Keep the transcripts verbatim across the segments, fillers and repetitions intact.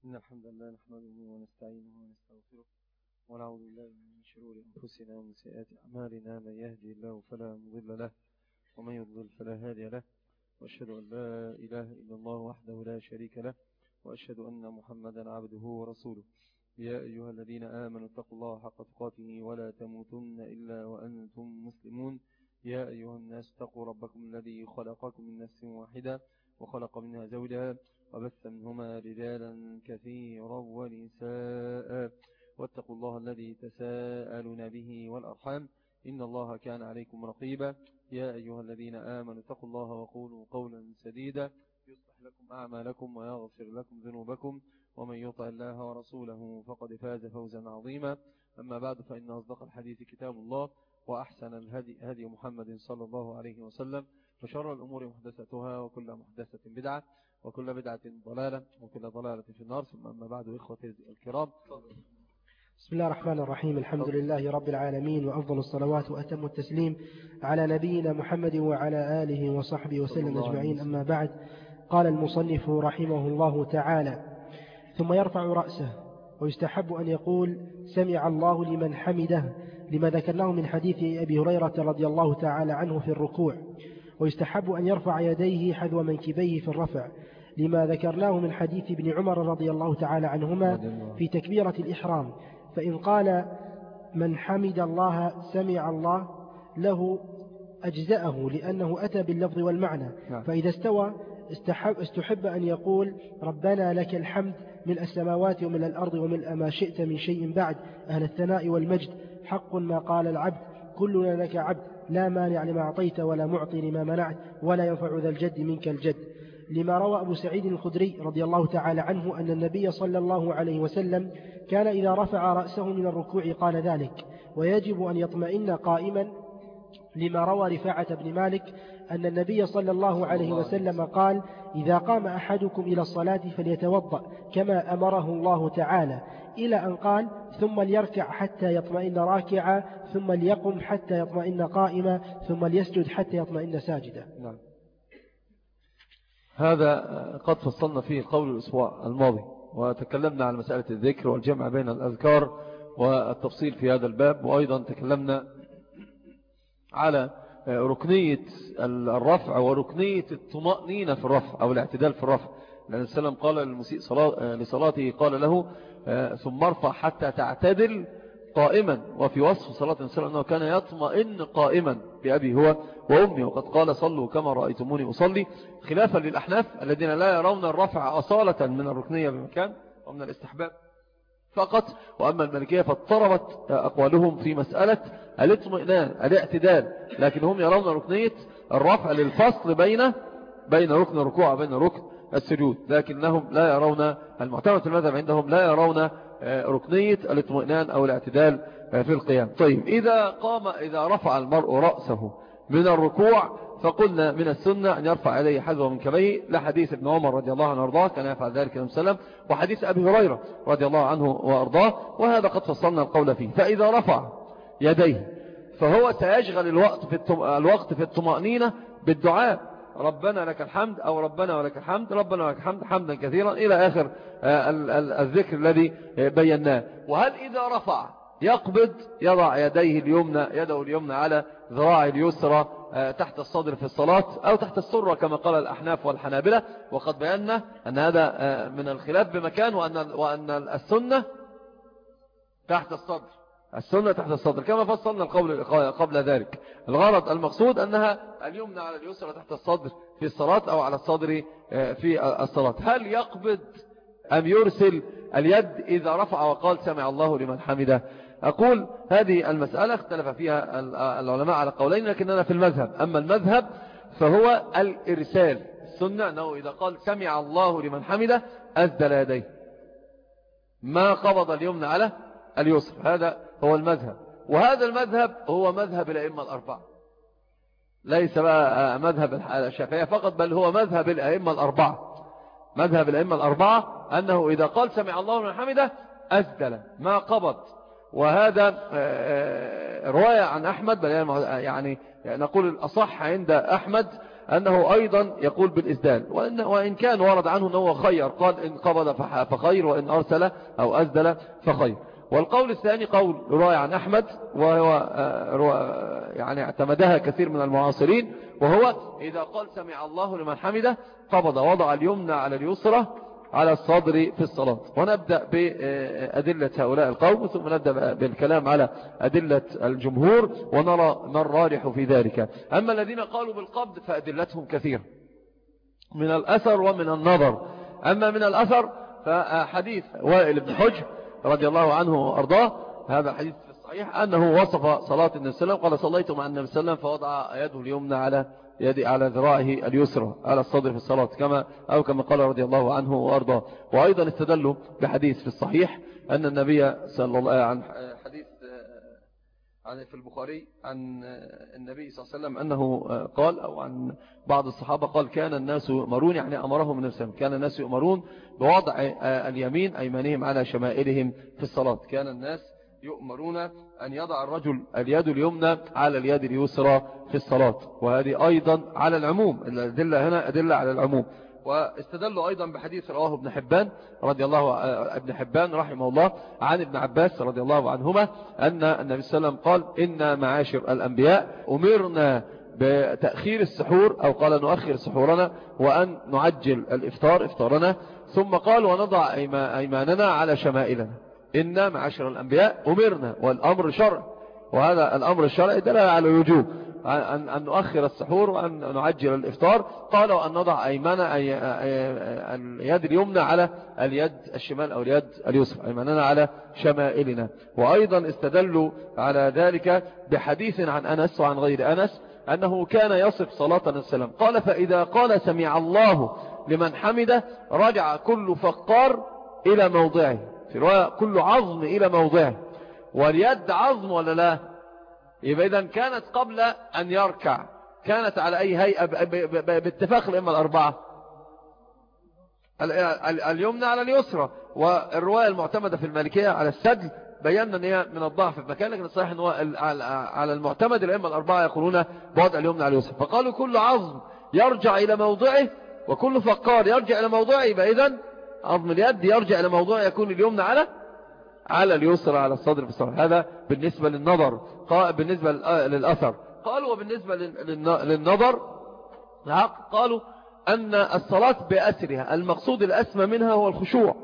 إن الحمد لله نحمده ونستعينه ونستغفره ونعوذ بالله من شرور أنفسنا ومن سيئات أعمالنا. من يهدي الله فلا مضل له ومن يضلل فلا هادي له، وأشهد أن لا إله إلا الله وحده لا شريك له، وأشهد أن محمدا عبده ورسوله. يا أيها الذين آمنوا اتقوا الله حق تقاته ولا تموتن إلا وأنتم مسلمون. يا أيها الناس اتقوا ربكم الذي خلقكم من نفس واحدة وخلق منها زوجها وبث منهما رجالا كثيرا ونساء، واتقوا الله الذي تساءلون به والأرحام إن الله كان عليكم رقيبا. يا أيها الذين آمنوا اتقوا الله وقولوا قولا سديدا يصلح لكم أعمالكم ويغفر لكم ذنوبكم، ومن يطع الله ورسوله فقد فاز فوزا عظيما. أما بعد، فإن أصدق الحديث كتاب الله، وأحسن الهدي هدي محمد صلى الله عليه وسلم، وشر الأمور محدثتها، وكل محدثة بدعة، وكل بدعة ضلالة، وكل ضلالة في النار. ثم أما بعد، إخوتي الكرام، بسم الله الرحمن الرحيم. الحمد لله رب العالمين، وأفضل الصلوات وأتم التسليم على نبينا محمد وعلى آله وصحبه وسلم أجمعين. أما بعد، قال المصنف رحمه الله تعالى: ثم يرفع رأسه، ويستحب أن يقول سمع الله لمن حمده، لما ذكرناه من حديث أبي هريرة رضي الله تعالى عنه في الركوع. ويستحب أن يرفع يديه حذو منكبيه في الرفع، لما ذكرناه من حديث ابن عمر رضي الله تعالى عنهما في تكبيرة الإحرام. فإن قال من حمد الله سمع الله له أجزأه، لأنه أتى باللفظ والمعنى. فإذا استوى استحب, استحب أن يقول ربنا لك الحمد ملء السماوات وملء الأرض وملء ما شئت من شيء بعد، أهل الثناء والمجد، حق ما قال العبد، كلنا لك عبد، لا مانع لما أعطيت ولا معطي لما منعت، ولا ينفع ذا الجد منك الجد. لما روى أبو سعيد الخدري رضي الله تعالى عنه أن النبي صلى الله عليه وسلم كان إذا رفع رأسه من الركوع قال ذلك، ويجب أن يطمئن قائما. لما روى رفاعة بن مالك أن النبي صلى الله عليه وسلم قال: إذا قام أحدكم إلى الصلاة فليتوضأ كما أمره الله تعالى، إلى أن قال: ثم ليركع حتى يطمئن راكعا، ثم ليقم حتى يطمئن قائما، ثم ليسجد حتى يطمئن ساجدا. نعم. هذا قد فصلنا فيه قول الأسبوع الماضي، وتكلمنا عن مسألة الذكر والجمع بين الأذكار والتفصيل في هذا الباب، وأيضا تكلمنا على ركنية الرفع وركنية الطمأنينة في الرفع أو الاعتدال في الرفع، لأن السلام قال للمسيء لصلاته قال له ثم ارفع حتى تعتدل قائما. وفي وصف صلاة السلام أنه كان يطمئن قائما بأبي هو وأمي، وقد قال صلوا كما رأيتموني أصلي، خلافا للأحناف الذين لا يرون الرفع أصالة من الركنية بمكان ومن الاستحباب فقط. وأما المالكية فاضطربت أقوالهم في مسألة الاطمئنان الاعتدال، لكن هم يرون ركنية الرفع للفصل بين بين ركن الركوع وبين ركن السجود، لكنهم لا يرون، المعتمد في المذهب عندهم لا يرون ركنية الاطمئنان أو الاعتدال في القيام. طيب، إذا قام إذا رفع المرء رأسه من الركوع فقلنا من السنة أن يرفع يديه حذو منكبيه، لحديث ابن عمر رضي الله عنه وارضاه كان يفعل ذلك النبي صلى الله عليه وسلم، وحديث أبي هريرة رضي الله عنه وارضاه، وهذا قد فصلنا القول فيه. فإذا رفع يديه فهو سيشغل الوقت في الوقت في الطمأنينة بالدعاء ربنا لك الحمد أو ربنا ولك الحمد، ربنا ولك الحمد حمدا كثيرا إلى آخر الذكر الذي بيناه. وهل إذا رفع يقبض يضع يديه اليمنى يده اليمنى على ذراع اليسرى تحت الصدر في الصلاة أو تحت السرة كما قال الأحناف والحنابلة؟ وقد بينا أن هذا من الخلاف بمكان، وأن, وأن السنة تحت الصدر السنة تحت الصدر كما فصلنا القول قبل ذلك. الغرض المقصود أنها اليمنى على اليسرى تحت الصدر في الصلاة أو على الصدر في الصلاة. هل يقبض أم يرسل اليد إذا رفع وقال سمع الله لمن حمده؟ أقول هذه المسألة اختلف فيها العلماء على قولين، لكننا في المذهب. أما المذهب فهو الإرسال، السنة أنه إذا قال سمع الله لمن حمده أسدل يديه، ما قبض اليمنى على اليسر. هذا هو المذهب، وهذا المذهب هو مذهب الأئمة الأربعة، ليس بقى مذهب الشافعية فقط، بل هو مذهب الأئمة الأربعة. مذهب الأئمة الأربعة أنه إذا قال سمع الله لمن حمده أسدل ما قبض. وهذا رواية عن أحمد، بل يعني نقول الأصح عند أحمد أنه أيضا يقول بالإسدال، وإن, وإن كان ورد عنه أنه خير، قال إن قبض فخير وإن أرسل أو أسدل فخير. والقول الثاني قول رواية عن أحمد، وهو يعني اعتمدها كثير من المعاصرين، وهو إذا قال سمع الله لمن حمده قبض وضع اليمنى على اليسرى على الصدر في الصلاة. ونبدأ بأدلة هؤلاء القوم، ثم نبدأ بالكلام على أدلة الجمهور ونرى من راجح في ذلك. أما الذين قالوا بالقبض فأدلتهم كثيرة من الأثر ومن النظر. أما من الأثر فحديث وائل بن حجر رضي الله عنه وأرضاه، هذا حديث في الصحيح أنه وصف صلاة النبي صلى الله عليه وسلم قال صليت مع النبي صلى الله عليه وسلم فوضع يده اليمنى على يدي على ذراعه اليسرى على الصدر في الصلاة، كما أو كما قال رضي الله عنه وأرضاه. وأيضا استدلوا بحديث في الصحيح أن النبي صلى الله عليه وسلم، عن حديث عن في البخاري عن النبي صلى الله عليه وسلم أنه قال، أو عن بعض الصحابة قال كان الناس يؤمرون، يعني أمرهم من السلام، كان الناس يؤمرون بوضع اليمين أيمانهم على شمائلهم في الصلاة. كان الناس يؤمرون أن يضع الرجل اليد اليمنى على اليد اليسرى في الصلاة، وهذه أيضا على العموم، الأدلة هنا أدلة على العموم. واستدلوا أيضا بحديث رواه ابن حبان رضي الله ابن حبان رحمه الله عن ابن عباس رضي الله عنهما أن النبي صلى الله عليه وسلم قال إن معاشر الأنبياء أمرنا بتأخير السحور، أو قال نؤخر سحورنا وأن نعجل الإفطار إفطارنا، ثم قال ونضع أيماننا على شمائلنا. إن معاشر الأنبياء أمرنا، والأمر شرع، وهذا الأمر الشرعي دل على الوجوب أن, أن نؤخر السحور وأن نعجل الإفطار. قال وأن نضع أيماننا أي اليد اليمنى على اليد الشمال أو اليد اليسرى، أيماننا على شمائلنا. وأيضا استدلوا على ذلك بحديث عن أنس وعن غير أنس أنه كان يصف صلاة السلام قال فإذا قال سمع الله لمن حمده رجع كل فقار إلى موضعه، في رواية كل عظم إلى موضعه. واليد عظم ولا لا؟ يبقى إذن كانت قبل أن يركع كانت على أي هيئة باتفاق الأئمة الأربعة؟ اليمنى على اليسرى. والرواية المعتمدة في المالكية على السدل بينا أن هي من الضعف في مكان، لكن الصحيح أنه على المعتمد الأئمة الأربعة يقولون بوضع اليمنى على اليسرى. فقالوا كل عظم يرجع إلى موضعه وكل فقار يرجع إلى موضعه، يبقى إذن عظم اليد يرجع إلى موضعه يكون اليمنى على على اليسرى على الصدر في الصلاة. هذا بالنسبة للنظر. بالنسبة للأثر قالوا وبالنسبة للنظر قالوا أن الصلاة بأسرها المقصود الأسمى منها هو الخشوع،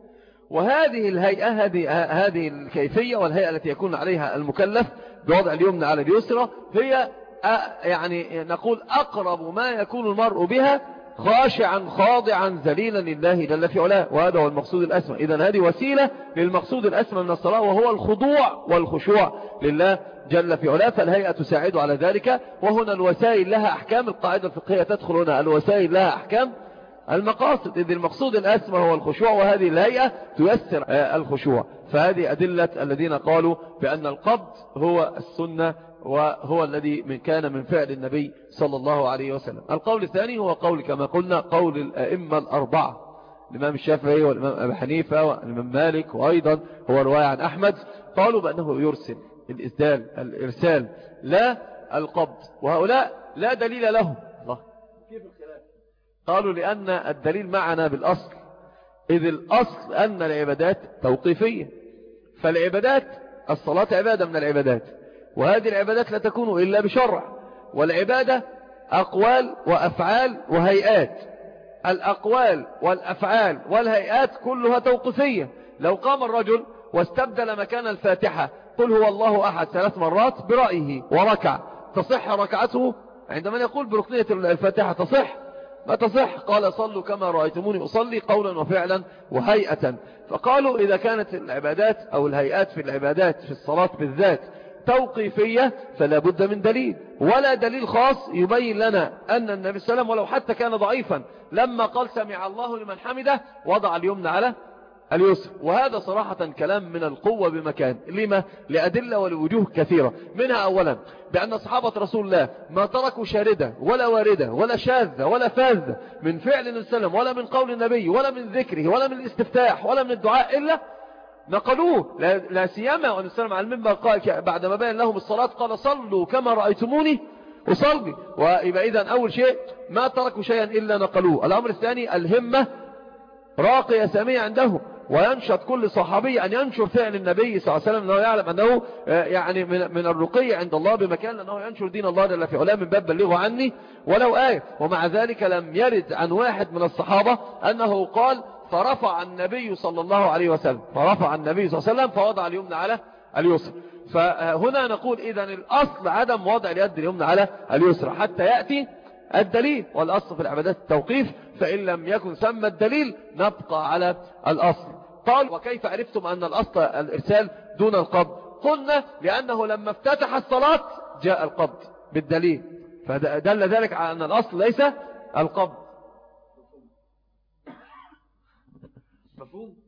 وهذه الهيئة هذه هذه الكيفية والهيئة التي يكون عليها المكلف بوضع اليمنى على اليسرى هي يعني نقول أقرب ما يكون المرء بها خاشعا خاضعا ذليلا لله جل في علاه، وهذا هو المقصود الأسمى. إذن هذه وسيلة للمقصود الأسمى من الصلاة وهو الخضوع والخشوع لله جل في علاه، فالهيئة تساعد على ذلك. وهنا الوسائل لها أحكام، القاعدة الفقهية تدخل هنا، الوسائل لها أحكام المقاصد، إذ المقصود الأسمى هو الخشوع، وهذه الهيئة تيسر الخشوع. فهذه أدلة الذين قالوا بأن القبض هو السنة وهو الذي من كان من فعل النبي صلى الله عليه وسلم. القول الثاني هو قول كما قلنا قول الأئمة الأربعة، الإمام الشافعي والإمام أبي حنيفة والإمام مالك، وأيضا هو رواية عن أحمد، قالوا بأنه يرسل الإسدال الإرسال لا القبض، وهؤلاء لا دليل لهم. الله كيف الخلاف؟ قالوا لأن الدليل معنا بالأصل، إذ الأصل أن العبادات توقيفية، فالعبادات الصلاة عبادة من العبادات، وهذه العبادات لا تكون إلا بشرع، والعبادة أقوال وأفعال وهيئات، الأقوال والأفعال والهيئات كلها توقيفية. لو قام الرجل واستبدل مكان الفاتحة قل هو الله أحد ثلاث مرات برأيه وركع، تصح ركعته؟ عندما يقول بركنية الفاتحة تصح؟ ما تصح. قال صلوا كما رأيتموني أصلي قولا وفعلا وهيئة. فقالوا إذا كانت العبادات أو الهيئات في العبادات في الصلاة بالذات توقيفية فلا بد من دليل، ولا دليل خاص يبين لنا أن النبي صلى الله عليه وسلم ولو حتى كان ضعيفا لما قال سمع الله لمن حمده وضع اليمنى على اليسر. وهذا صراحة كلام من القوة بمكان. لما؟ لأدلة ولوجوه كثيرة، منها أولا بأن صحابة رسول الله ما تركوا شاردة ولا واردة ولا شاذة ولا فاذة من فعل النبي صلى الله عليه وسلم ولا من قول النبي ولا من ذكره ولا من الاستفتاح ولا من الدعاء إلا نقلوه. لا سيما وأن السلام على المنبر قال بعد ما بين لهم الصلاة قال صلوا كما رأيتموني أصلي. ويبقى إذن أول شيء ما تركوا شيئا إلا نقلوه. الأمر الثاني الهمة راقية سامية عندهم، وينشط كل صحابي أن ينشر فعل النبي صلى الله عليه وسلم، أنه يعلم أنه يعني من من الرقي عند الله بمكان أنه ينشر دين الله جل في علاه من باب بلغوا عني ولو آية. ومع ذلك لم يرد عن واحد من الصحابة أنه قال فرفع النبي صلى الله عليه وسلم فرفع النبي صلى الله عليه وسلم فوضع اليمنى على اليسرى. فهنا نقول إذن الأصل عدم وضع اليد اليمنى على اليسرى حتى يأتي الدليل، والأصل في العبادات التوقيف، فإن لم يكن ثم الدليل نبقى على الأصل. قال وكيف عرفتم أن الأصل الإرسال دون القبض؟ قلنا لأنه لما افتتح الصلاة جاء القبض بالدليل، فدل ذلك على أن الأصل ليس القبض. مفهوم؟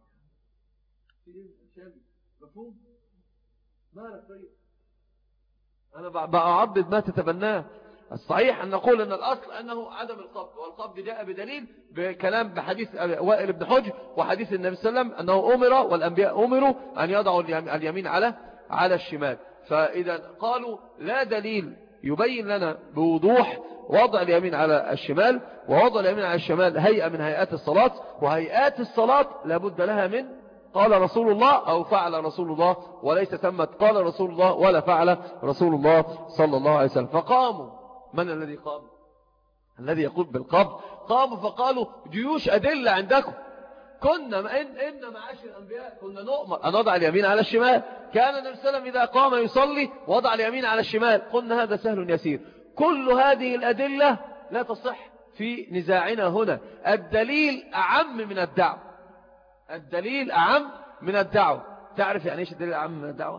مفهوم؟ مالك طيب؟ أنا بعضد ما تتبناه. الصحيح أن نقول أن الأصل أنه عدم القبض، والقبض جاء بدليل بكلام بحديث وائل بن حجر وحديث النبي صلى الله عليه وسلم أنه أمر والأنبياء أمروا أن يضعوا اليمين على على الشمال. فإذا قالوا لا دليل يبين لنا بوضوح وضع اليمين على الشمال، ووضع اليمين على الشمال هيئة من هيئات الصلاة، وهيئات الصلاة لابد لها من قال رسول الله أو فعل رسول الله، وليس ثمة قال رسول الله ولا فعل رسول الله صلى الله عليه وسلم. فقاموا، من الذي قام؟ الذي يقول بالقبض. قاموا فقالوا جيوش أدلة عندكم، كنا إن, إن معاش الأنبياء كنا نؤمر أن نضع اليمين على الشمال، كان النبي صلى الله عليه وسلم إذا قام يصلي وضع اليمين على الشمال، قلنا هذا سهل يسير. كل هذه الأدلة لا تصح في نزاعنا هنا. الدليل أعم من الدعوة، الدليل أعم من الدعوة. تعرف يعني إيش الدليل أعم من الدعوة؟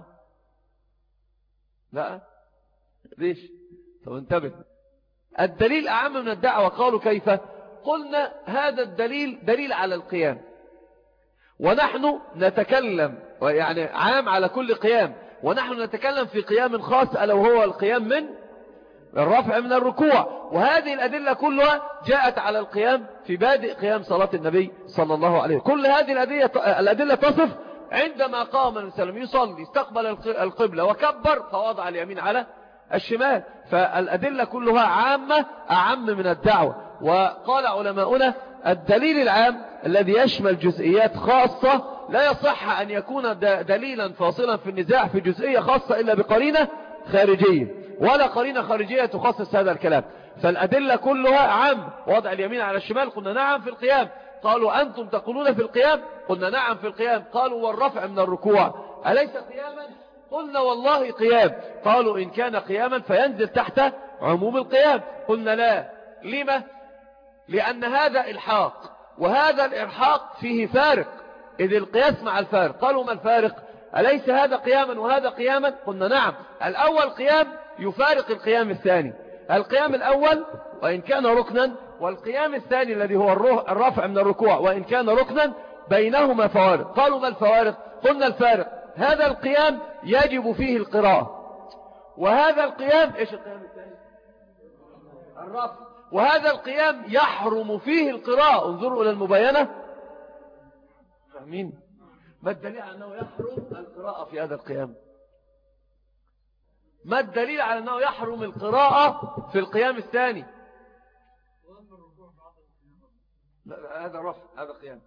لا ليش؟ طب انتبه، الدليل أعم من الدعوة. قالوا كيف؟ قلنا هذا الدليل دليل على القيام، ونحن نتكلم يعني عام على كل قيام، ونحن نتكلم في قيام خاص ألا وهو القيام من الرفع من الركوع. وهذه الأدلة كلها جاءت على القيام في بادئ قيام صلاة النبي صلى الله عليه وسلم. كل هذه الأدلة تصف عندما قام النبي صلى الله عليه وسلم يصلي استقبل القبلة وكبر فوضع اليمين على الشمال. فالأدلة كلها عامة أعم من الدعوة. وقال علماؤنا الدليل العام الذي يشمل جزئيات خاصة لا يصح أن يكون دليلا فاصلا في النزاع في جزئية خاصة إلا بقرينة خارجية، ولا قرينة خارجية تخصص هذا الكلام. فالأدلة كلها عام. وضع اليمين على الشمال قلنا نعم في القيام. قالوا أنتم تقولون في القيام، قلنا نعم في القيام. قالوا والرفع من الركوع أليس قياما؟ قلنا والله قيام. قالوا إن كان قياما فينزل تحت عموم القيام. قلنا لا. لما؟ لأن هذا إلحاق، وهذا الإلحاق فيه فارق، إذ القياس مع الفارق. قالوا ما الفارق؟ أليس هذا قياما وهذا قياما؟ قلنا نعم. الأول قيام يفارق القيام الثاني، القيام الأول وإن كان ركنا، والقيام الثاني الذي هو الرفع من الركوع وإن كان ركنا، بينهما فوارق. قالوا ما الفوارق؟ قلنا الفارق هذا القيام يجب فيه القراءة، وهذا القيام إيش القيام الثاني؟ الرفع. وهذا القيام يحرم فيه القراءة. انظروا إلى المباينة، فاهمين؟ ما الدليل على أنه يحرم القراءة في هذا القيام؟ ما الدليل على أنه يحرم القراءة في القيام الثاني؟ لا هذا رفع، هذا قيام.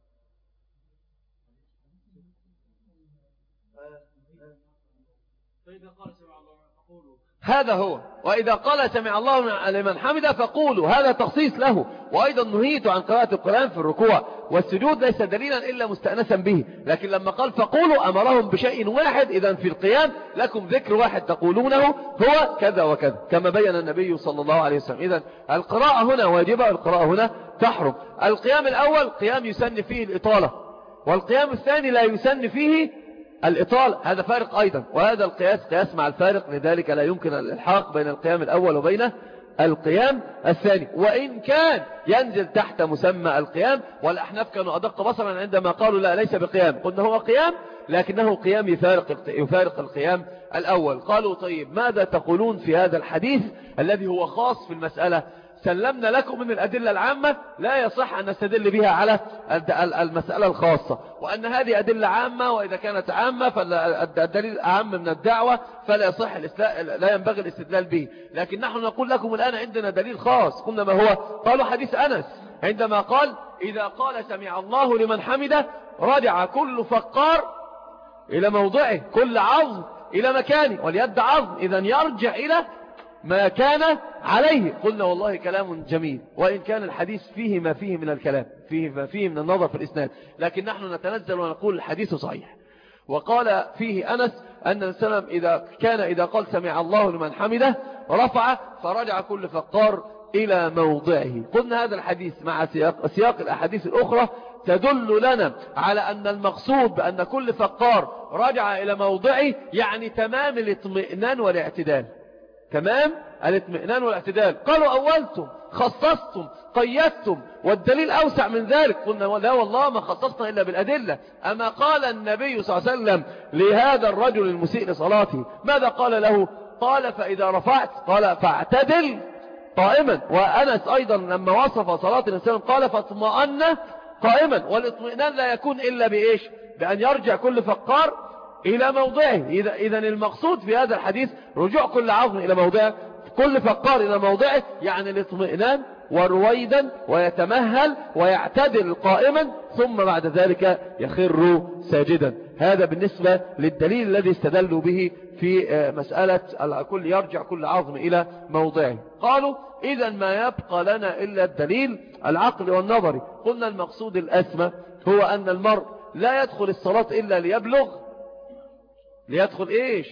هذا هو. وإذا قال سمع الله لمن حمده فقولوا، هذا تخصيص له. وأيضا نهيت عن قراءة القرآن في الركوع والسجود ليس دليلا إلا مستأنسا به. لكن لما قال فقولوا أمرهم بشيء واحد. إذن في القيام لكم ذكر واحد تقولونه هو كذا وكذا كما بين النبي صلى الله عليه وسلم. إذن القراءة هنا واجبة، القراءة هنا تحرم. القيام الأول قيام يسن فيه الإطالة، والقيام الثاني لا يسن فيه الإطالة. هذا فارق أيضا، وهذا القياس قياس مع الفارق، لذلك لا يمكن الإلحاق بين القيام الأول وبين القيام الثاني، وإن كان ينزل تحت مسمى القيام. والأحناف كانوا أدق بصرا عندما قالوا لا ليس بقيام. قلنا هو قيام لكنه قيام يفارق, يفارق القيام الأول. قالوا طيب ماذا تقولون في هذا الحديث الذي هو خاص في المسألة؟ سلمنا لكم من الأدلة العامة لا يصح أن نستدل بها على المسألة الخاصة، وأن هذه أدلة عامة، وإذا كانت عامة فالدليل أعم من الدعوة فلا يصح لا ينبغي الاستدلال به. لكن نحن نقول لكم الآن عندنا دليل خاص. قلنا ما هو؟ قالوا حديث أنس عندما قال إذا قال سمع الله لمن حمده رجع كل فقار إلى موضعه، كل عظم إلى مكانه، واليد عظم، إذا يرجع إلى ما كان عليه. قلنا والله كلام جميل، وإن كان الحديث فيه ما فيه من الكلام، فيه ما فيه من النظر في الإسناد، لكن نحن نتنزل ونقول الحديث صحيح. وقال فيه أنس أن السلام إذا كان إذا قال سمع الله لمن حمده رفع فرجع كل فقار إلى موضعه. قلنا هذا الحديث مع سياق, سياق الأحاديث الأخرى تدل لنا على أن المقصود بأن كل فقار رجع إلى موضعه يعني تمام الاطمئنان والاعتدال، تمام الاطمئنان والاعتدال. قالوا أولتم خصصتم قيدتم والدليل أوسع من ذلك. قلنا لا والله ما خصصنا إلا بالأدلة. أما قال النبي صلى الله عليه وسلم لهذا الرجل المسيء لصلاته ماذا قال له؟ قال فإذا رفعت قال فاعتدل قائما. وأنس أيضا لما وصف صلاة الإنسان قال فاطمأن قائما. والاطمئنان لا يكون إلا بإيش؟ بأن يرجع كل فقار إلى موضعه. إذا إذا المقصود في هذا الحديث رجوع كل عظم إلى موضعه، كل فقار إلى موضعه، يعني الاطمئنان ورويدا ويتمهل ويعتدل قائما ثم بعد ذلك يخر ساجدا. هذا بالنسبة للدليل الذي استدلوا به في مسألة الكل يرجع كل عظم إلى موضعه. قالوا إذا ما يبقى لنا إلا الدليل العقل والنظري. قلنا المقصود الأسمى هو أن المرء لا يدخل الصلاة إلا ليبلغ ليدخل إيش؟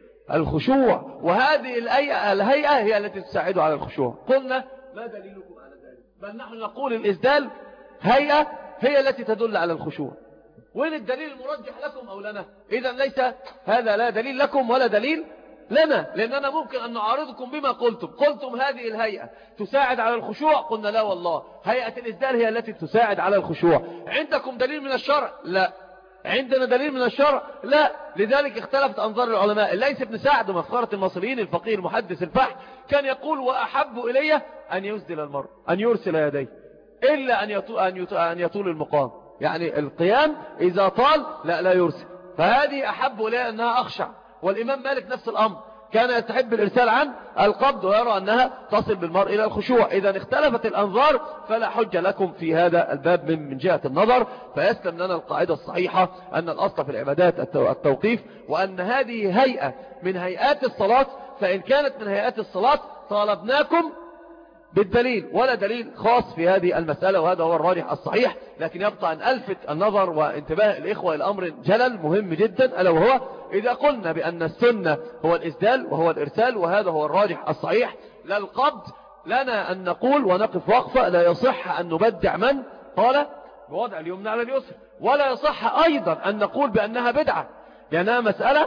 الخشوع. وهذه الهيئة, الهيئة هي التي تساعده على الخشوع. قلنا ما دليلكم على ذلك؟ بل نحن نقول الإسدال هيئة هي التي تدل على الخشوع. وين الدليل المرجح لكم أو لنا؟ إذا ليس هذا لا دليل لكم ولا دليل لنا، لأننا ممكن أن نعارضكم بما قلتم. قلتم هذه الهيئة تساعد على الخشوع، قلنا لا والله هيئة الإسدال هي التي تساعد على الخشوع. عندكم دليل من الشرع؟ لا. عندنا دليل من الشرع؟ لا. لذلك اختلفت أنظار العلماء. ليس ابن سعد مفخرة المصريين الفقيه المحدث الفحم كان يقول وأحب إلي أن يسدل المرء أن يرسل يديه إلا أن يطول المقام، يعني القيام إذا طال لا لا يرسل. فهذه أحب إلي أنها أخشع. والإمام مالك نفس الأمر كان يستحب الإرسال عن القبض ويرى أنها تصل بالمرء إلى الخشوع. إذا اختلفت الأنظار فلا حجة لكم في هذا الباب من من جهة النظر. فيسلم لنا القاعدة الصحيحة أن الأصل في العبادات التوقيف، وأن هذه هيئة من هيئات الصلاة، فإن كانت من هيئات الصلاة طالبناكم بالدليل، ولا دليل خاص في هذه المسألة، وهذا هو الراجح الصحيح. لكن يبقى أن ألفت النظر وانتباه الإخوة إلى أمر جلل مهم جدا، ألا وهو إذا قلنا بأن السنة هو الإسدال وهو الإرسال، وهذا هو الراجح الصحيح، لا القبض، لنا أن نقول ونقف وقفة لا يصح أن نبدع من قال بوضع اليمنى على اليسر، ولا يصح أيضا أن نقول بأنها بدعة، لأنها مسألة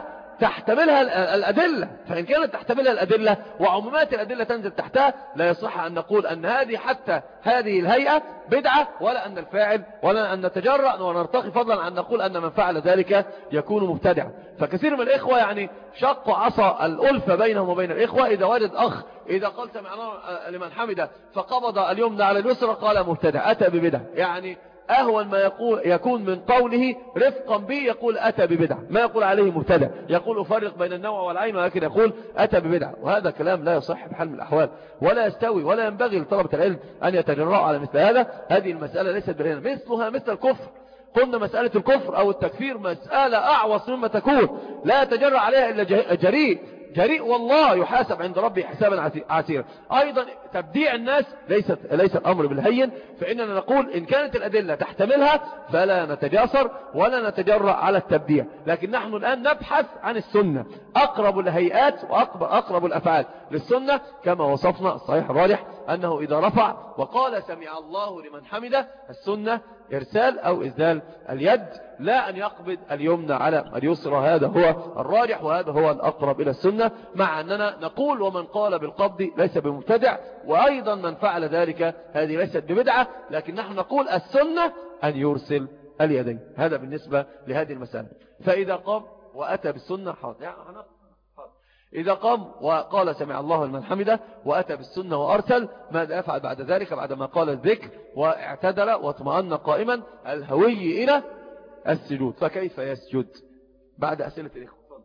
تحتملها الأدلة. فإن كانت تحتملها الأدلة وعمومات الأدلة تنزل تحتها لا يصح أن نقول أن هذه حتى هذه الهيئة بدعة، ولا أن الفاعل ولا أن نتجرأ ونرتقي فضلا عن نقول أن من فعل ذلك يكون مبتدعا. فكثير من الإخوة يعني شقوا عصا الألفة بينهم وبين الإخوة. إذا وجد أخ إذا قال سمعنا لمن حمده فقبض اليمنى على اليسرى قال مبتدع أتى ببدعة، يعني أهون ما يقول يكون من قوله رفقا به يقول أتى ببدعة، ما يقول عليه مبتدع، يقول أفرق بين النوع والعين، ولكن يقول أتى ببدعة. وهذا كلام لا يصح بحال من الأحوال ولا يستوي، ولا ينبغي لطلبة العلم أن يتجرؤوا على مثل هذا. هذه المسألة ليست برهنة، مثلها مثل الكفر. قلنا مسألة الكفر أو التكفير مسألة أعوص مما تكون، لا يتجرأ عليها إلا جريء جريء والله يحاسب عند ربه حسابا عسيرا. أيضا تبديع الناس ليست ليس الأمر بالهين، فإننا نقول إن كانت الأدلة تحتملها فلا نتجاسر ولا نتجرأ على التبديع. لكن نحن الآن نبحث عن السنة، أقرب الهيئات وأقرب الأفعال للسنة كما وصفنا الصحيح الراجح أنه إذا رفع وقال سمع الله لمن حمده السنة إرسال أو إسدال اليد، لا أن يقبض اليمنى على اليسرى. هذا هو الراجح وهذا هو الأقرب إلى السنة، مع أننا نقول ومن قال بالقبض ليس بمبتدع، وأيضا من فعل ذلك هذه ليست ببدعة، لكن نحن نقول السنة أن يرسل اليدين. هذا بالنسبة لهذه المسألة. فإذا قام وأتى بالسنة حاضر. إذا قام وقال سمع الله لمن حمده وأتى بالسنة وأرسل، ماذا يفعل بعد ذلك؟ بعدما قال الذكر واعتدل واطمأن قائما الهوي إلى السجود، فكيف يسجد؟ بعد أسئلة الإخوة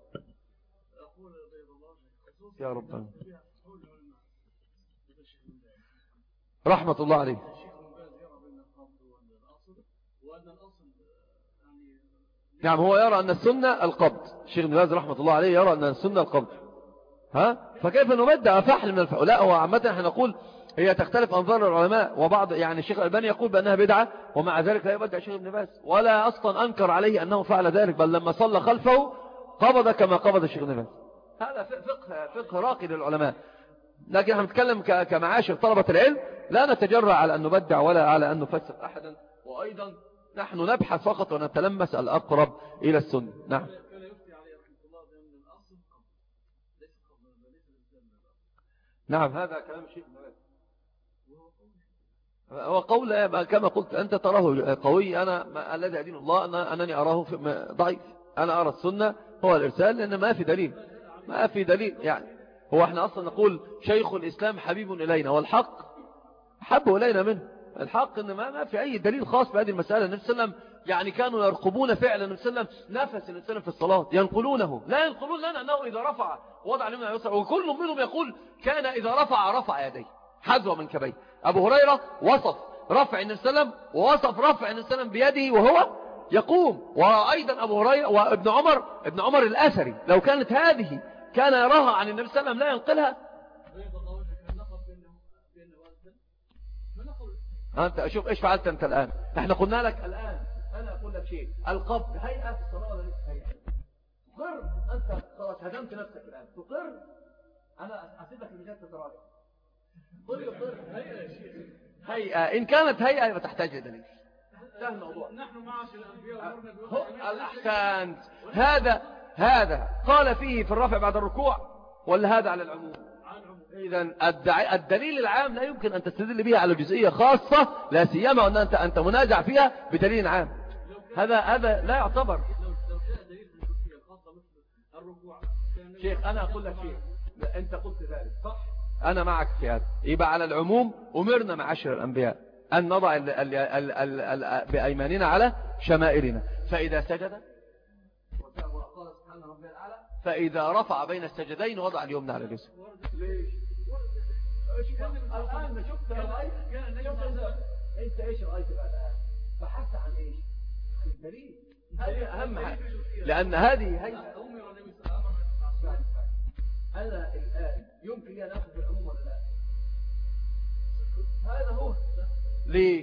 يا رب رحمة الله عليه. نعم هو يرى أن السنة القبض، الشيخ ابن باز رحمة الله عليه يرى أن السنة القبض. ها فكيف نبدأ فحل من الفحل؟ لا هو عامة احنا نقول هي تختلف أنظار العلماء، وبعض يعني الشيخ الألباني يقول بأنها بدعة ومع ذلك لا يبدع الشيخ ابن باز، ولا أصلا أنكر عليه أنه فعل ذلك، بل لما صلى خلفه قبض كما قبض الشيخ ابن باز. هذا فقه فقه راقي للعلماء. لكن احنا نتكلم كمعاشر طلبة العلم، لا نتجرأ على أن نبدع ولا على أن نفسق أحدا، وأيضا نحن نبحث فقط ونتلمس الأقرب إلى السنة. نعم نعم هذا كلام الشيخ ابن باز، هو قول كما قلت أنت تراه قوي، أنا الذي أدين الله أنا أنني أراه ضعيف. أنا أرى السنة هو الإرسال، لأن ما في دليل ما في دليل يعني. هو احنا أصلا نقول شيخ الإسلام حبيب إلينا والحق حب إلينا منه. الحق إن ما, ما في أي دليل خاص بهذه المسألة. النبي صلى الله عليه وسلم يعني كانوا يرقبون فعلا النبي صلى الله عليه وسلم نفس النبي صلى الله عليه وسلم في الصلاة، ينقلونه، لا ينقلون لنا أنه إذا رفع وضع اليمنى على اليسرى، وكل منهم يقول كان إذا رفع رفع يديه حذو من كبيه. أبو هريرة وصف رفع النبي صلى الله عليه وسلم ووصف رفع النبي صلى الله عليه وسلم بيده وهو يقوم. وأيضا أبو هريرة وابن عمر ابن عمر الأثري لو كانت هذه كان يراها عن النبي صلى الله عليه وسلم لا ينقلها. أنت شوف إيش فعلت أنت الآن. احنا قلنا لك الآن، أنا أقول لك شيء، القبض هيئة في الصلاة ولا ليس هيئة؟ تقر أنت خلاص هدمت نفسك الآن، تقر أنا أسيبك المجال تتراجع. قل تقر هيئة يا شيخ، هيئة إن كانت هيئة يبقى تحتاج لدليل. ده الموضوع. نحن معاشر الأنبياء الأحسان هذا هذا قال فيه في الرفع بعد الركوع ولا هذا على العموم؟ إذن الدليل العام لا يمكن أن تستدل به على جزئية خاصة، لا سيما أن أنت أنت منازع فيها بدليل عام. هذا هذا لا يعتبر. شيخ أنا أقول لك شيء، أنت قلت ذلك صح، أنا معك في هذا. يبقى على العموم أمرنا معاشر الأنبياء أن نضع ال ال ال ال ال بأيماننا على شمائلنا، فإذا سجد فإذا رفع بين السجدين وضع اليمنى على اليسرى. ليش؟ الآن شفت رأيت أنت إيش رأيت الآن؟ بحثت عن إيش؟ الدليل. هذه أهم حاجة، لأن هذه هي أنا الآن يمكن لي أن أخذ العموم ولا لا؟ هذا هو. ليش؟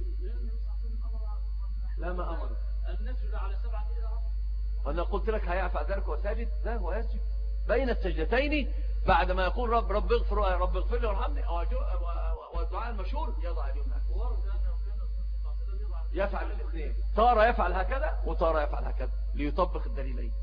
لا ما أمر النسجد على سبعة إذا أنا قلت لك هيعفع ذلك وساجد، لا هو يسجد بين السجدتين بعدما يقول رب رب اغفر رب اغفر لي وارحمني، والدعاء المشهور يضع اليمنى. يفعل الاثنين، تارة يفعل هكذا وتارة يفعل هكذا ليطبق الدليلين.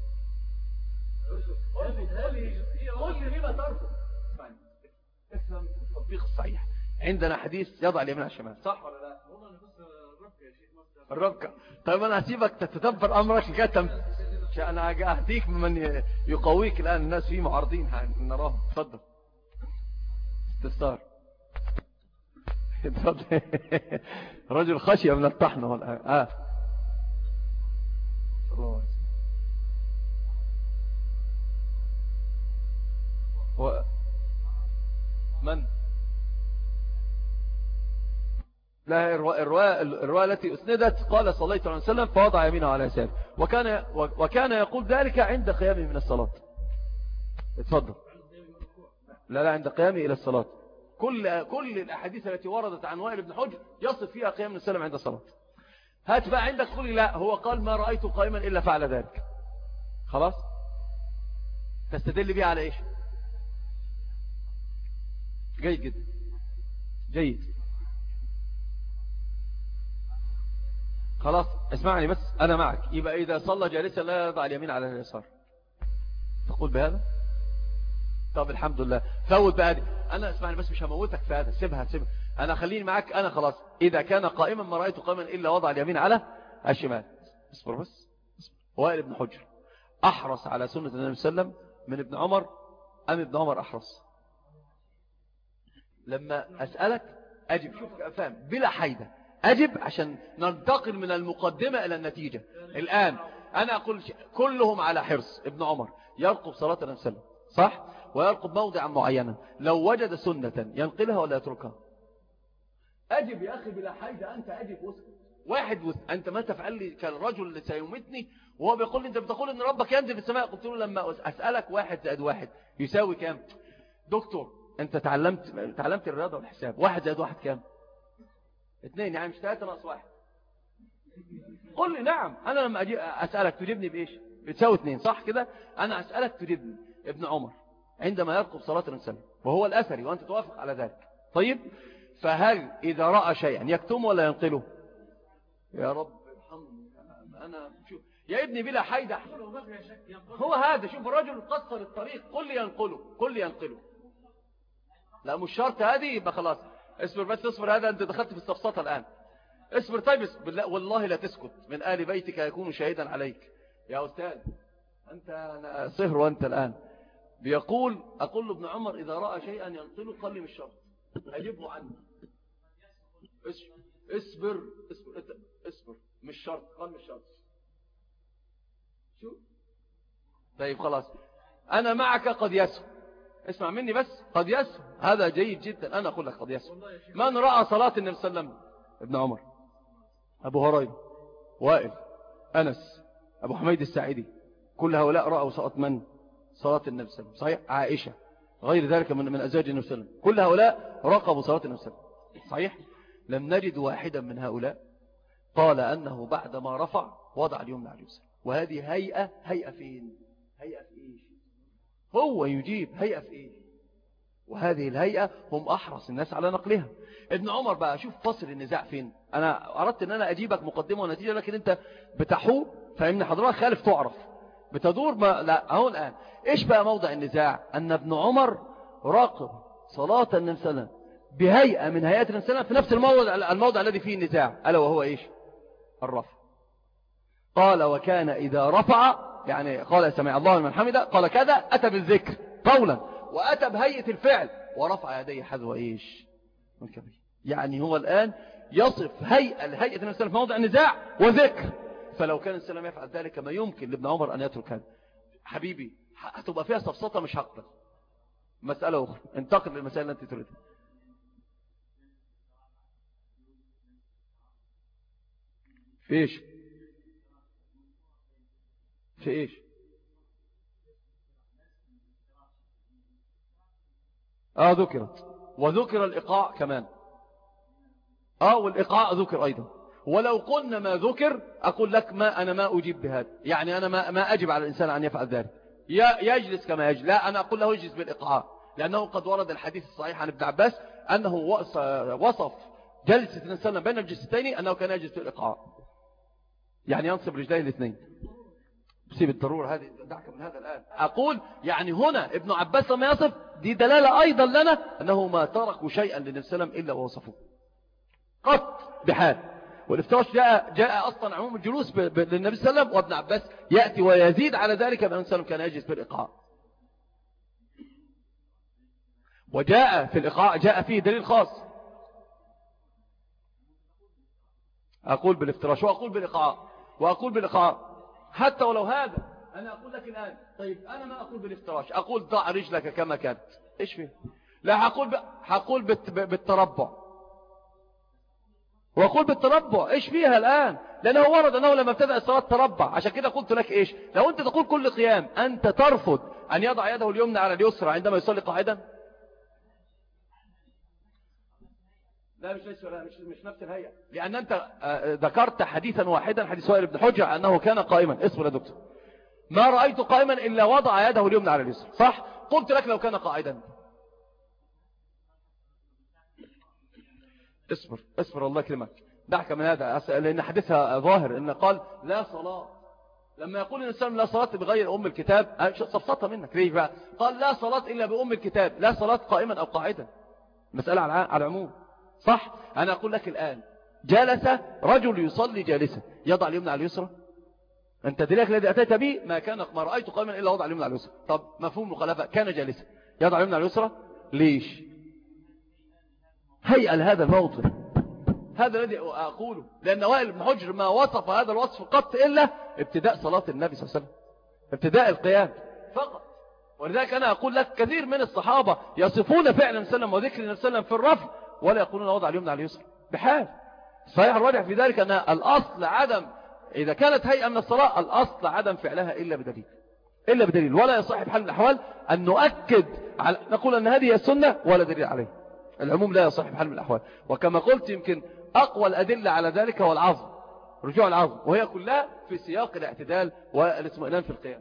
قل لي لما ترفض؟ اسمعني افهم التطبيق الصحيح. عندنا حديث يضع اليمين على الشمال صح ولا لا؟ الربكة. طيب أنا هسيبك تتدبر أمرك لكتم، أنا أهديك ممن يقويك الآن. الناس فيه معارضين نراهم. تفضل استفسار. رجل خشية من الطحن والآن. آه و... من لا الرواية الرواية التي أسندت قال صليت عليه وسلم فوضع يمينه على يساره، وكان وكان يقول ذلك عند قيامه من الصلاة. اتفضل. لا لا عند قيامه إلى الصلاة. كل كل الأحاديث التي وردت عن وائل بن حجر يصف فيها قيام السلام عند الصلاة. هات بقى عندك قولي لا هو قال ما رأيته قائما إلا فعل ذلك. خلاص تستدل بيه على إيش؟ جيد جدا جيد. خلاص اسمعني بس أنا معك. يبقى إذا صلى جالسا لا يضع اليمين على اليسار، تقول بهذا؟ طب الحمد لله. فوت بقى دي. أنا اسمعني بس مش هموتك في هذا، سيبها سيبها. أنا خليني معك. أنا خلاص إذا كان قائما ما رأيته قائما إلا وضع اليمين على الشمال. اصبر بس. وائل بن حجر أحرص على سنة النبي صلى الله عليه وسلم من ابن عمر أم ابن عمر أحرص؟ لما أسألك أجب، شوف أفهم بلا حيدة، أجب عشان ننتقل من المقدمة إلى النتيجة. الآن أنا أقول كلهم على حرص. ابن عمر يرقب صلاة النبي صلى الله عليه وسلم صح، ويرقب موضعا معينا، لو وجد سنة ينقلها ولا يتركها؟ أجب يا أخي بلا حيدة، أنت أجب واسكت. واحد وس... أنت ما تفعل لي كالرجل اللي سيمتني وهو بيقول لي أنت بتقول أن ربك ينزل في السماء. قلت له لما أسألك واحد زائد واحد يساوي كام؟ دكتور أنت تعلمت تعلمت الرياضة والحساب، واحد زائد واحد كام؟ اثنين، يعني مش ثلاثة ناقص واحد. قل لي نعم. أنا لما أجي أسألك تجيبني بإيش؟ بتساوي اثنين صح كده؟ أنا أسألك تجيبني. ابن عمر عندما يرقب صلاة الإنسان وهو الأثري وأنت توافق على ذلك، طيب فهل إذا رأى شيئا يكتمه ولا ينقله؟ يا رب ارحمني أنا شوف يا ابني بلا حيدة. هو هذا، شوف الرجل قصر الطريق، قل لي ينقله، قل لي ينقله. لا مش شرط هذه، يبقى خلاص اصبر بس اصبر. هذا أنت دخلت في السفسطة الآن. اصبر طيب بالله والله لا تسكت، من آل بيتك يكون شهيدا عليك. يا أستاذ أنت أنا صهر وأنت الآن بيقول أقول له ابن عمر إذا رأى شيئا ينقله قال لي مش شرط أجيبه عنه. اصبر اصبر اصبر مش شرط، قال مش شرط. شو طيب خلاص أنا معك قد يسهو، اسمع مني بس، قد يسهو هذا جيد جدا. أنا أقول لك قد يسهو. من رأى صلاة النبي صلى الله عليه وسلم؟ ابن عمر، أبو هريرة، وائل، أنس، أبو حميد الساعدي، كل هؤلاء رأوا صلاة من؟ صلاة النبي صلى الله عليه وسلم صحيح. عائشة، غير ذلك من من أزواج النبي صلى الله عليه وسلم، كل هؤلاء رقبوا صلاة النبي صلى الله عليه وسلم صحيح. لم نجد واحدا من هؤلاء قال أنه بعدما رفع وضع اليمنى على اليسرى. وهذه هيئة، هيئة فين؟ هيئة في إيش؟ هو يجيب هيئة في إيش؟ وهذه الهيئة هم أحرص الناس على نقلها. ابن عمر بقى شوف فصل النزاع فين. أنا أردت أن أنا أجيبك مقدمة ونتيجة، لكن أنت بتحوب فإن حضرتك خالف تعرف بتدور ما لا. أهو الآن إيش بقى موضع النزاع؟ أن ابن عمر راقب صلاة النبي صلى الله عليه وسلم بهيئة من هيئات النبي صلى الله عليه وسلم في نفس الموضع, الموضع الذي فيه النزاع، ألا وهو إيش؟ الرفع. قال وكان إذا رفع، يعني قال سمع الله لمن حمده، قال كذا، أتى بالذكر قولا وأتى بهيئة الفعل ورفع يديه حذو إيش؟ من كبير. يعني هو الآن يصف هيئة الهيئة النبي صلى الله عليه وسلم في موضع النزاع وذكر. فلو كان السلام يفعل ذلك ما يمكن لابن عمر أن يترك هذا. حبيبي هتبقى فيها سفسطة مش هقبل. مسألة أخرى، انتقل للمسائل التي تريدها. في إيش؟ في إيش؟ آه ذكرت، وذكر الإيقاع كمان. آه والإيقاع ذكر أيضا. ولو قلنا ما ذكر أقول لك ما أنا ما أجيب بهذا، يعني أنا ما, ما أجب على الإنسان أن يفعل ذلك، يجلس كما يجلس. لا أنا أقول له يجلس بالإيقاع، لأنه قد ورد الحديث الصحيح عن ابن عباس أنه وصف جلسة الإنسان بين الجلستين أنه كان يجلس بالإيقاع، يعني ينصب رجليه الاثنين. بسيب الضرورة هذه، دعك من هذا الآن. أقول يعني هنا ابن عباس لما يصف دي دلالة أيضا لنا أنه ما تركوا شيئا للنبي صلى الله عليه وسلم إلا ووصفوه قط بحال. والافتراش جاء, جاء أصلا عموم الجلوس للنبي صلى الله عليه وسلم، وابن عباس يأتي ويزيد على ذلك بأن النبي كان يجلس بالإيقاع. وجاء في الإيقاع جاء فيه دليل خاص. أقول بالافتراش وأقول بالإيقاع وأقول بالإيقاع حتى ولو هذا. أنا أقول لك الآن طيب أنا ما أقول بالافتراش، أقول ضع رجلك كما كانت. إيش فيه؟ لا هقول ب... هقول بالت... بالتربع، وأقول بالتربع. إيش فيها الآن؟ لأنه ورد أنه لما ابتدأ الصلاة تربع. عشان كده قلت لك إيش؟ لو أنت تقول كل قيام أنت ترفض أن يضع يده اليمنى على اليسرى عندما يصلي قاعدا. لا مش لا مش مش نفس الهيئة، لأن أنت ذكرت حديثا واحدا، حديث وائل بن حجر أنه كان قائما. اصبر يا دكتور، ما رأيت قائما إلا وضع يده اليمنى على اليسرى صح؟ قلت لك لو كان قاعدا. اصبر اصبر الله يكرمك، دعك من هذا، لأن حديثها ظاهر إن قال لا صلاة. لما يقول الإنسان لا صلاة بغير أم الكتاب صفصتها منك ليه بقى؟ قال لا صلاة إلا بأم الكتاب، لا صلاة قائما أو قاعدا، مسألة على العموم صح؟ أنا أقول لك الآن جلس رجل يصلي جالسا يضع اليمنى على اليسرى، أنت دليلك الذي أتيت به ما كان ما رأيت قائما إلا وضع اليمنى على اليسرى. طب مفهوم مخالفة، كان جالسا. يضع اليمنى على اليسرى. ليش؟ هيئة لهذا الموطن، هذا الذي أقوله، لأن وائل بن حجر ما وصف هذا الوصف قط إلا ابتداء صلاة النبي صلى الله عليه وسلم، ابتداء القيام فقط. ولذلك أنا أقول لك كثير من الصحابة يصفون فعل النبي صلى الله عليه وسلم وذكر النبي صلى الله عليه وسلم في الرفع ولا يقولون وضع اليمنى على اليسرى بحال. صحيح الراجح في ذلك أن الأصل عدم، إذا كانت هيئة من الصلاة الأصل عدم فعلها إلا بدليل، إلا بدليل، ولا يصح بحال من الأحوال أن نؤكد على نقول أن هذه السنة ولا دليل عليه. العموم لا يصح بحال من الأحوال. وكما قلت يمكن أقوى الأدلة على ذلك هو العظم، رجوع العظم، وهي كلها في سياق الاعتدال والاطمئنان في القيام.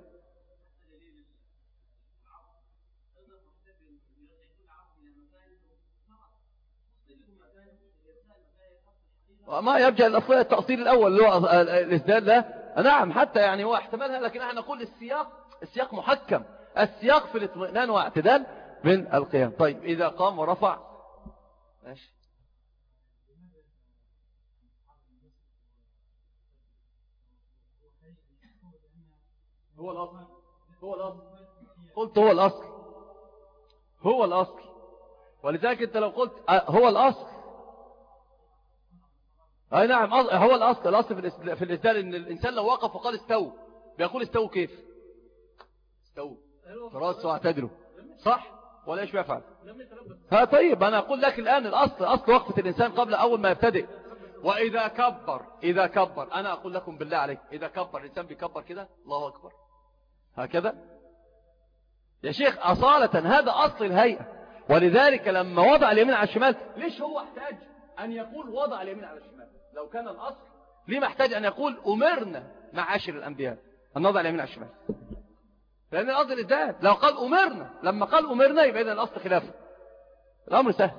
ما يرجع الأصلية التأصيل الأول اللي هو الإسدال لا نعم حتى يعني هو احتمالها، لكن احنا نقول السياق السياق محكم، السياق في الاطمئنان واعتدال من القيام. طيب إذا قام ورفع ماشي. هو الأصل هو الأصل قلت هو الأصل هو الأصل ولذلك أنت لو قلت هو الأصل أي نعم هو الأصل. الأصل في الإسدال إن الإنسان لو وقف وقال استووا بيقول استووا كيف؟ استووا فراسوا واعتدلوا صح ولا إيش بيفعل؟ ها طيب أنا أقول لك الآن الأصل أصل وقفة الإنسان قبل أول ما يبتدئ. وإذا كبر إذا كبر أنا أقول لكم بالله عليك إذا كبر الإنسان بيكبر كده الله أكبر هكذا يا شيخ أصالة، هذا أصل الهيئة. ولذلك لما وضع اليمين على الشمال ليش هو احتاج أن يقول وضع اليمين على الشمال؟ لو كان الأصل ليه ما احتاج أن يقول أمرنا معاشر الأنبياء أن نضع اليمين على الشمال؟ لأن الأصل الإسدال. لو قال أمرنا لما قال أمرنا يبقى إذن الأصل خلافه. الأمر سهل.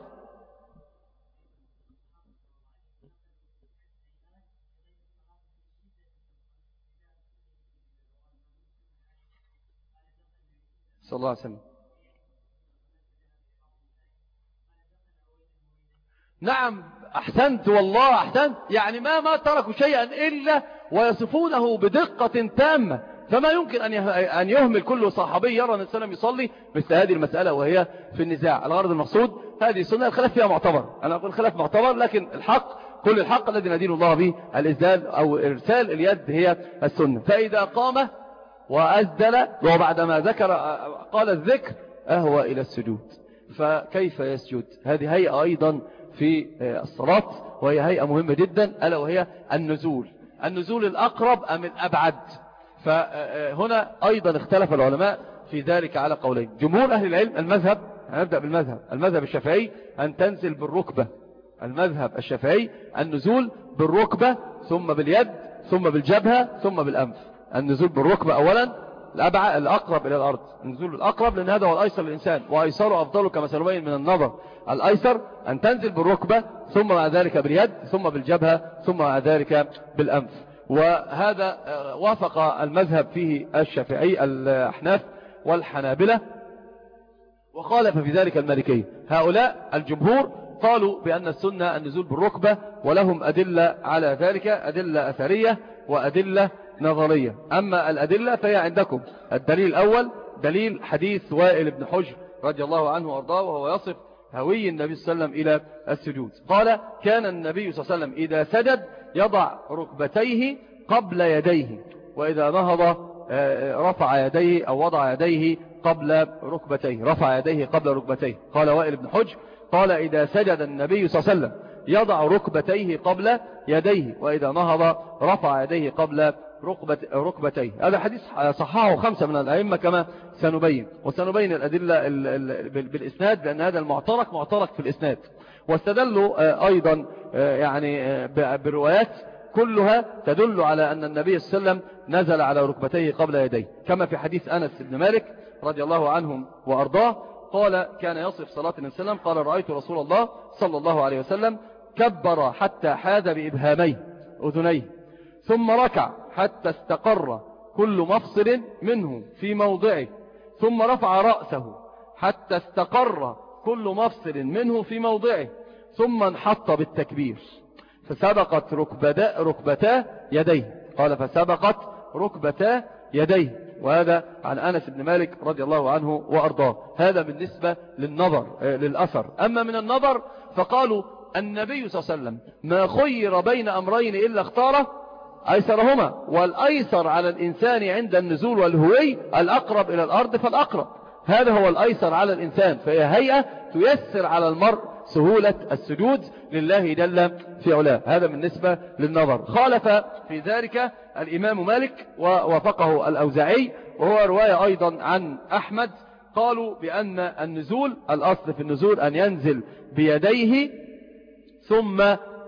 صلى الله عليه وسلم. نعم أحسنت والله أحسنت. يعني ما ما تركوا شيئا إلا ويصفونه بدقة تامة، فما يمكن أن يهمل كل صحابي يرى أن السلام يصلي مثل هذه المسألة وهي في النزاع. الغرض المقصود هذه السنة الخلاف فيها معتبر، أنا أقول خلاف معتبر، لكن الحق كل الحق الذي ندين الله به الإسدال أو إرسال اليد هي السنة. فإذا قام وأسدل وبعدما ذكر قال الذكر أهوى إلى السجود، فكيف يسجد؟ هذه هيئة أيضا في الصلاة وهي هيئة مهمة جدا، ألا وهي النزول. النزول الأقرب أم الأبعد؟ فهنا أيضا اختلف العلماء في ذلك على قولين. جمهور أهل العلم المذهب، هنبدأ بالمذهب، المذهب الشافعي أن تنزل بالركبة. المذهب الشافعي النزول بالركبة ثم باليد ثم بالجبهة ثم بالأنف. النزول بالركبة أولا الأبعد الأقرب إلى الأرض، النزول الأقرب لأن هذا هو الأيسر للإنسان، وأيسر أفضل كما سنبين من النظر. الأيسر أن تنزل بالركبة ثم مع ذلك باليد ثم بالجبهة ثم مع ذلك بالأنف. وهذا وافق المذهب فيه الشافعي الأحناف والحنابلة، وخالف في ذلك المالكية. هؤلاء الجمهور قالوا بأن السنة النزول بالركبة، ولهم أدلة على ذلك، أدلة أثرية وأدلة نظرية. أما الأدلة فهي عندكم. الدليل الأول دليل حديث وائل بن حجر رضي الله عنه وأرضاه، وهو يصف هوي النبي صلى الله عليه وسلم إلى السجود. قال كان النبي صلى الله عليه وسلم إذا سجد يضع ركبتيه قبل يديه، وإذا نهض رفع يديه أو وضع يديه قبل ركبتيه، رفع يديه قبل ركبتيه. قال وائل بن حجر قال إذا سجد النبي صلى الله عليه وسلم يضع ركبتيه قبل يديه، وإذا نهض رفع يديه قبل ركبت ركبتيه. هذا حديث صححه خمسة من الأئمة كما سنبين، وسنبين الأدلة بالإسناد، لأن هذا المعترك معترك في الإسناد. واستدلوا أيضا يعني بروايات كلها تدل على أن النبي صلى الله عليه وسلم نزل على ركبتيه قبل يديه، كما في حديث أنس بن مالك رضي الله عنهم وأرضاه قال كان يصف صلاة النبي صلى الله عليه وسلم قال رأيت رسول الله صلى الله عليه وسلم كبر حتى حاذ بإبهاميه أذنيه، ثم ركع حتى استقر كل مفصل منه في موضعه، ثم رفع رأسه حتى استقر كل مفصل منه في موضعه، ثم انحط بالتكبير فسبقت ركبتا, ركبتا يديه. قال فسبقت ركبتا يديه وهذا عن أنس بن مالك رضي الله عنه وأرضاه. هذا بالنسبة للنظر للأثر. أما من النظر فقالوا النبي صلى الله عليه وسلم ما خير بين أمرين إلا اختاره أيسرهما، والأيسر على الإنسان عند النزول والهوي الأقرب إلى الأرض فالأقرب. هذا هو الأيسر على الإنسان، فهي هيئة تيسر على المرء سهولة السجود لله جل في علاه. هذا بالنسبة للنظر. خالف في ذلك الإمام مالك ووافقه الأوزاعي، وهو رواية أيضا عن أحمد، قالوا بأن النزول الأصل في النزول أن ينزل بيديه ثم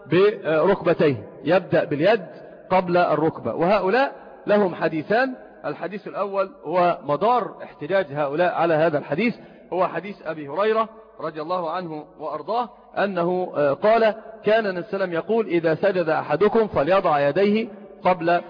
بركبتيه، يبدأ باليد قبل الركبة. وهؤلاء لهم حديثان. الحديث الأول هو مدار احتجاج هؤلاء على هذا الحديث، هو حديث أبي هريرة رضي الله عنه وأرضاه أنه قال كان النبي صلى الله عليه وسلم يقول إذا سجد أحدكم فليضع يديه قبل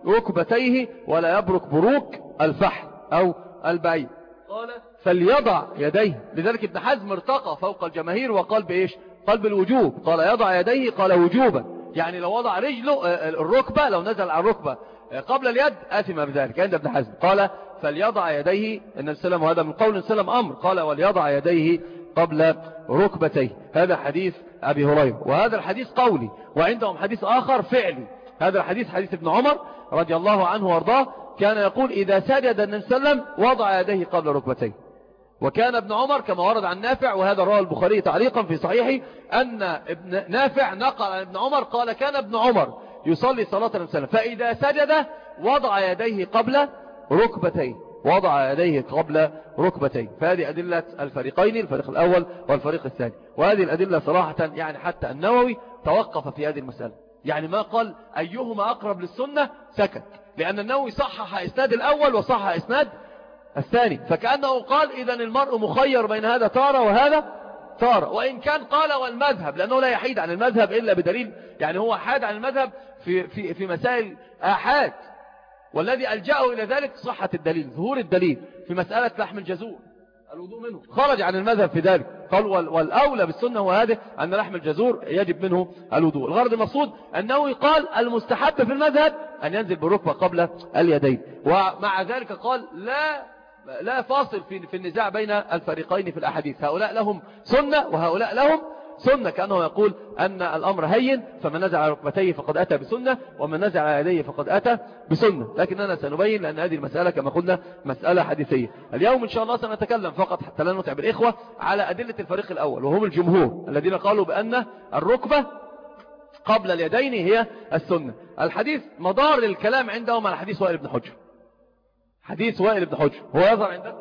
ركبتيه ولا يبرك بروك الفحل أو البعيد. قال فليضع يديه، لذلك ابن حزم ارتقى فوق الجماهير وقال بإيش؟ قال بالوجوب. قال يضع يديه قال وجوبا، يعني لو وضع رجله الركبة، لو نزل على الركبة قبل اليد آثم بذلك عند ابن حزم. قال فليضع يديه النبي صلى الله عليه وسلم، وهذا من قول النبي صلى الله عليه وسلم أمر، قال وليضع يديه قبل ركبتيه. هذا حديث أبي هريرة، وهذا الحديث قولي، وعندهم حديث آخر فعلي. هذا الحديث حديث ابن عمر رضي الله عنه وارضاه، كان يقول إذا سجد النبي صلى الله عليه وسلم وضع يديه قبل ركبتيه. وكان ابن عمر كما ورد عن نافع، وهذا رواه البخاري تعليقا في صحيحه، أن ابن نافع نقل عن ابن عمر قال كان ابن عمر يصلي صلاة النبي صلى الله عليه وسلم فإذا سجد وضع يديه قبل ركبتيه، وضع يديه قبل ركبتيه. فهذه أدلة الفريقين، الفريق الأول والفريق الثاني. وهذه الأدلة صراحة يعني حتى النووي توقف في هذه المسألة، يعني ما قال أيهما أقرب للسنة، سكت، لأن النووي صحح إسناد الأول وصحح إسناد الثاني، فكأنه قال إذن المرء مخير بين هذا تارة وهذا تارة. وإن كان قال والمذهب، لأنه لا يحيد عن المذهب إلا بدليل، يعني هو حاد عن المذهب في, في, في مسائل آحاد، والذي ألجأه إلى ذلك صحة الدليل، ظهور الدليل في مسألة لحم الجزور الوضوء منه، خرج عن المذهب في ذلك، قال والأولى بالسنة وهذا أن لحم الجزور يجب منه الوضوء. الغرض المقصود أنه قال المستحب في المذهب أن ينزل بالركبة قبل اليدين، ومع ذلك قال لا لا فاصل في في النزاع بين الفريقين في الأحاديث، هؤلاء لهم سنة وهؤلاء لهم سنة، كأنه يقول أن الأمر هين، فمن نزع على ركبتيه فقد أتى بسنة، ومن نزع على يديه فقد أتى بسنة. لكننا سنبين لأن هذه المسألة كما قلنا مسألة حديثية. اليوم إن شاء الله سنتكلم فقط حتى لا نتعب الإخوة على أدلة الفريق الأول، وهم الجمهور الذين قالوا بأن الركبة قبل اليدين هي السنة. الحديث مدار الكلام عندهم على حديث وائل بن حجر، حديث وائل بن حجر هو يظهر عندك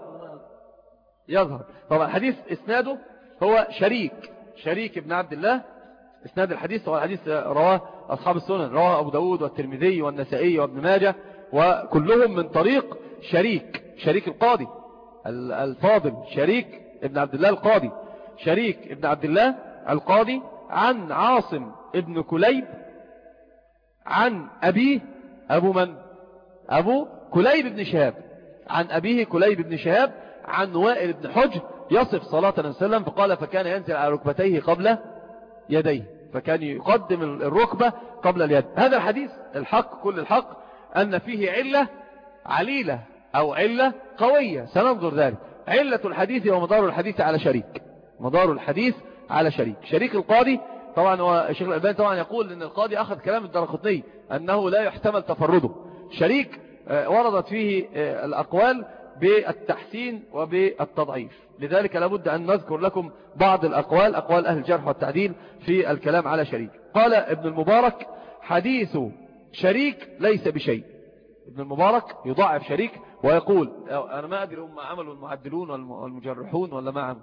يظهر طبعا الحديث اسناده هو شريك شريك ابن عبد الله. اسناد الحديث هو الحديث رواه أصحاب السنن، رواه أبو داود والترمذي والنسائي وابن ماجه، وكلهم من طريق شريك شريك القاضي الفاضل، شريك ابن عبد الله القاضي، شريك ابن عبد الله القاضي عن عاصم ابن كليب عن أبيه أبو من أبو كليب بن شهاب، عن أبيه كليب بن شهاب عن وائل بن حجر يصف صلاة النبي صلى الله عليه وسلم فقال فكان ينزل على ركبتيه قبل يديه، فكان يقدم الركبة قبل اليد. هذا الحديث الحق كل الحق أن فيه علة عليلة أو علة قوية، سننظر ذلك. علة الحديث ومدار الحديث على شريك، مدار الحديث على شريك شريك القاضي. طبعا والشيخ الألباني طبعا يقول أن القاضي أخذ كلام الدارقطني أنه لا يحتمل تفرده. شريك وردت فيه الأقوال بالتحسين وبالتضعيف، لذلك لابد أن نذكر لكم بعض الأقوال، أقوال أهل الجرح والتعديل في الكلام على شريك. قال ابن المبارك حديث شريك ليس بشيء. ابن المبارك يضاعف شريك ويقول أنا ما أدري هم عملوا المعدلون والمجرحون ولا ما عمل،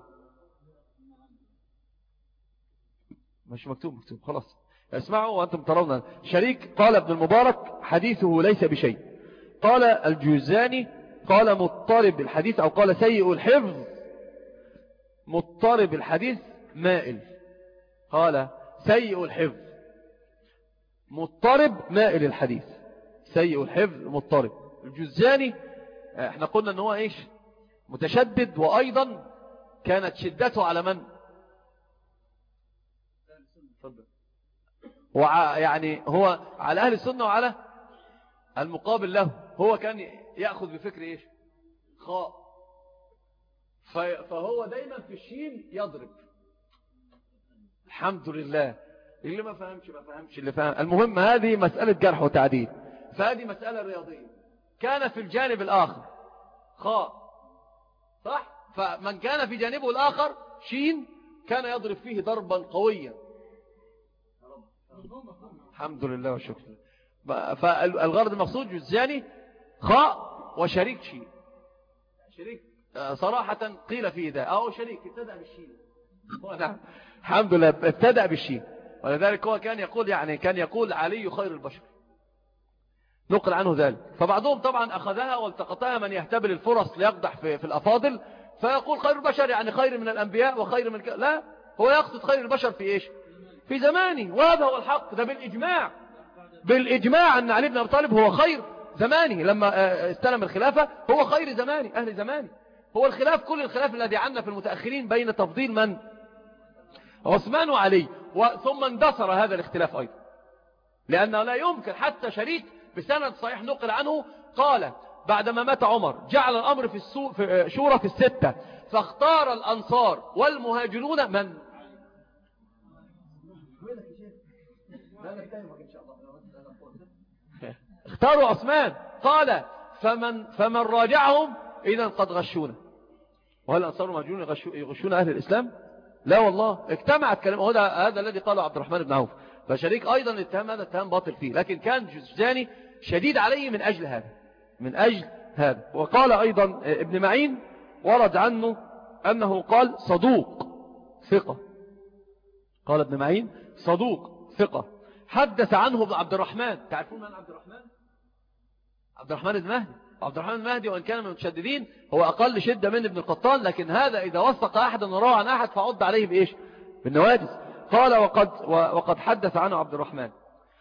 مش مكتوب مكتوب خلاص اسمعوا وأنتم ترون. شريك قال ابن المبارك حديثه ليس بشيء. قال الجوزاني قال مضطرب الحديث أو قال سيء الحفظ، مضطرب الحديث مائل، قال سيء الحفظ مضطرب مائل الحديث، سيء الحفظ مضطرب. الجوزاني احنا قلنا ان هو ايش متشدد، وايضا كانت شدته على من وع يعني هو على اهل السنة وعلى المقابل له هو كان يأخذ بفكر إيش خاء، فهو دايما في الشين يضرب. الحمد لله، اللي ما فهمش ما فهمش، اللي فهم. المهم هذه مسألة جرح وتعديل، فهذه مسألة رياضية. كان في الجانب الآخر خاء صح، فمن كان في جانبه الآخر شين كان يضرب فيه ضربا قويا. الحمد لله والشكر. فالغرض المقصود جزاني خاء وشريك شين. شريك صراحة قيل فيه ده أو شريك ابتدأ بالشين. نعم الحمد لله ابتدأ بالشين، ولذلك هو كان يقول يعني كان يقول علي خير البشر، نقل عنه ذلك. فبعضهم طبعا أخذها والتقطها من يهتبل الفرص ليقدح في, في الأفاضل، فيقول خير البشر يعني خير من الأنبياء وخير من ك... لا، هو يقصد خير البشر في إيش في زمانه، وهذا هو الحق. ده بالإجماع بالإجماع أن علي بن أبي طالب هو خير زمانه لما استلم الخلافة، هو خير زمانه أهل زمانه. هو الخلاف كل الخلاف الذي عنا في المتأخرين بين تفضيل من عثمان وعلي، ثم اندثر هذا الاختلاف أيضا، لأنه لا يمكن حتى شريك بسند صحيح نقل عنه قال بعدما مات عمر جعل الأمر في, السو... في شورى في الستة، فاختار الأنصار والمهاجرون من اختاروا عثمان. قال فمن, فمن راجعهم إذا قد غشونا. وهل الأنصار والمهاجرون يغشون أهل الإسلام؟ لا والله، اجتمعت كلام. هذا هذا الذي قاله عبد الرحمن بن عوف. فشريك أيضا الاتهام هذا اتهام باطل فيه، لكن كان جزجاني شديد عليه من أجل هذا من أجل هذا. وقال أيضا ابن معين ورد عنه أنه قال صدوق ثقة. قال ابن معين صدوق ثقة. حدث عنه ابن عبد الرحمن. تعرفون من عبد الرحمن؟ عبد الرحمن المهدي. عبد الرحمن المهدي وإن كان من المتشددين هو أقل شدة من ابن القطان، لكن هذا إذا وثق أحدا وروى عن أحد فعض عليه بإيش بالنوادس. قال وقد, وقد حدث عنه عبد الرحمن.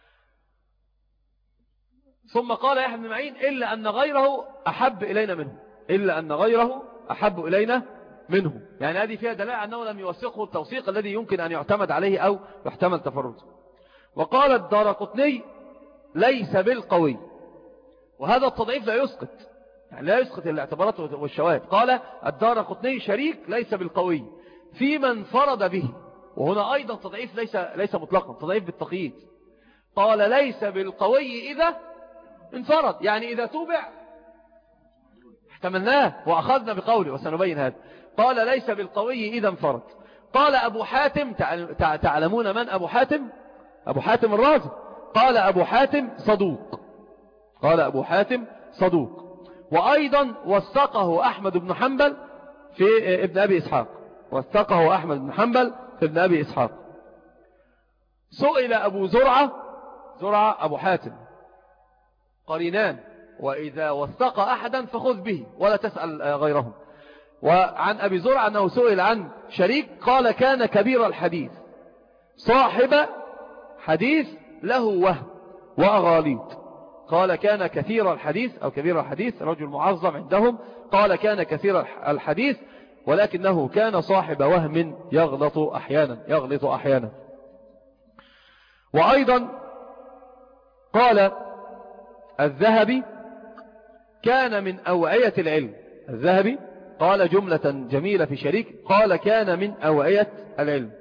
ثم قال يحيى بن معين إلا أن غيره أحب إلينا منه إلا أن غيره أحب إلينا منه. يعني هذه فيها دلالة أنه لم يوثقه التوثيق الذي يمكن أن يعتمد عليه أو يحتمل تفرده. وقال الدارقطني ليس بالقوي، وهذا التضعيف لا يسقط يعني لا يسقط الاعتبارات والشواهد. قال الدارقطني شريك ليس بالقوي في من فرد به، وهنا أيضا تضعيف ليس ليس مطلقا، تضعيف بالتقييد. قال ليس بالقوي إذا انفرد، يعني إذا توبع احتملناه وأخذنا بقوله وسنبين هذا. قال ليس بالقوي إذا انفرد. قال أبو حاتم، تعلمون من أبو حاتم؟ أبو حاتم الرازي. قال أبو حاتم صدوق قال أبو حاتم صدوق. وأيضا وثقه أحمد بن حنبل في ابن أبي إسحاق وثقه أحمد بن حنبل في ابن أبي إسحاق. سئل أبو زرعة زرعة أبو حاتم قرينان، وإذا وثق أحدا فخذ به ولا تسأل غيرهم. وعن أبي زرعة أنه سئل عن شريك قال كان كبير الحديث صاحب حديث له وهم وأغاليط. قال كان كثير الحديث أو كبير الحديث، رجل معظم عندهم. قال كان كثير الحديث ولكنه كان صاحب وهم يغلط أحيانا يغلط أحيانا. وأيضا قال الذهبي كان من أوعية العلم. الذهبي قال جملة جميلة في شريك، قال كان من أوعية العلم.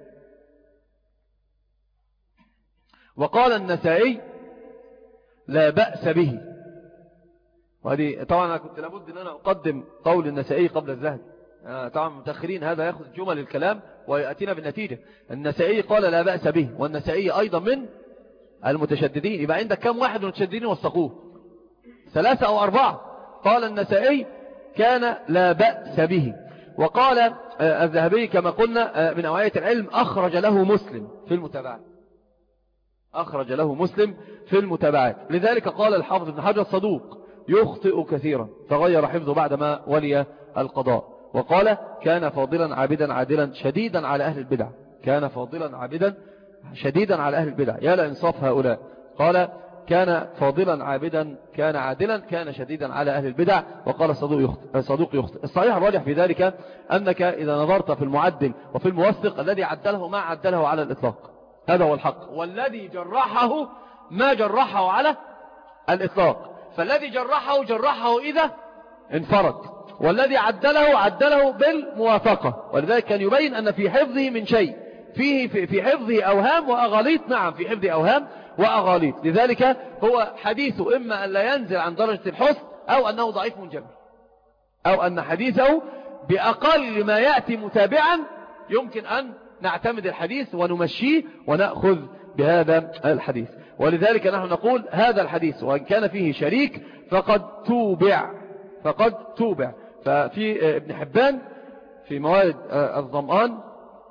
وقال النسائي لا بأس به. وهذه طبعا أنا كنت لابد أن أنا أقدم قول النسائي قبل الذهبي، آه طبعا متأخرين هذا يأخذ جمل الكلام ويأتينا بالنتيجة. النسائي قال لا بأس به، والنسائي أيضا من المتشددين. يبقى عندك كم واحد متشددين وثقوه؟ ثلاثة أو أربعة. قال النسائي كان لا بأس به. وقال آه الذهبي كما قلنا آه من أوعية العلم، أخرج له مسلم في المتابعات أخرج له مسلم في المتابعات. لذلك قال الحافظ ابن حجر صدوق يخطئ كثيرا تغير حفظه بعدما ولي القضاء. وقال كان فاضلا عابدا عادلا شديدا على أهل البدع كان فاضلا عابدا شديدا على أهل البدع يا لإنصاف هؤلاء. قال كان فاضلا عابدا كان عادلا كان شديدا على أهل البدع. وقال صدوق يخطئ, صدوق يخطئ. الصحيح الراجح في ذلك أنك إذا نظرت في المعدل وفي الموثق الذي عدله ما عدله على الإطلاق، هذا هو الحق. والذي جرحه ما جرحه على الإطلاق. فالذي جرحه جرحه إذا انفرد، والذي عدله عدله بالموافقة. ولذلك كان يبين أن في حفظه من شيء، فيه في حفظه أوهام وأغاليط. نعم، في حفظه أوهام وأغاليط. لذلك هو حديثه إما أن لا ينزل عن درجة الحسن، أو أنه ضعيف منجبر، أو أن حديثه بأقل ما يأتي متابعا يمكن أن نعتمد الحديث ونمشيه ونأخذ بهذا الحديث. ولذلك نحن نقول هذا الحديث وإن كان فيه شريك فقد توبع، فقد توبع. ففي ابن حبان في موارد الظمآن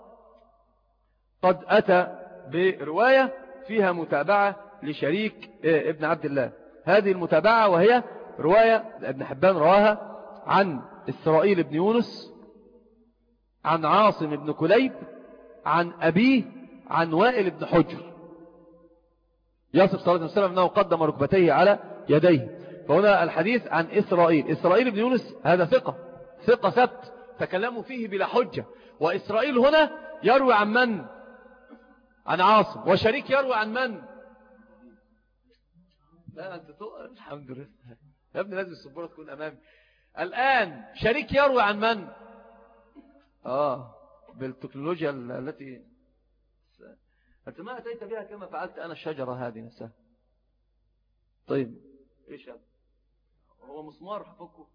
قد أتى برواية فيها متابعة لشريك ابن عبد الله. هذه المتابعة وهي رواية ابن حبان رواها عن إسرائيل بن يونس عن عاصم بن كليب عن أبيه عن وائل بن حجر، يصف صلى الله عليه وسلم أنه قدم ركبتيه على يديه. فهنا الحديث عن إسرائيل. إسرائيل بن يونس هذا ثقة، ثقة ثبت تكلموا فيه بلا حجة. وإسرائيل هنا يروي عن من؟ عن عاصم. وشريك يروي عن من؟ لا أنت تقل. الحمد لله يا ابني، لازم السبورة تكون أمامي. الآن شريك يروي عن من؟ آه بالتكنولوجيا التي أنت ما أتيت بها كما فعلت أنا الشجرة هذه نفسها. طيب إيش هذا؟ هو مسمار حفظه.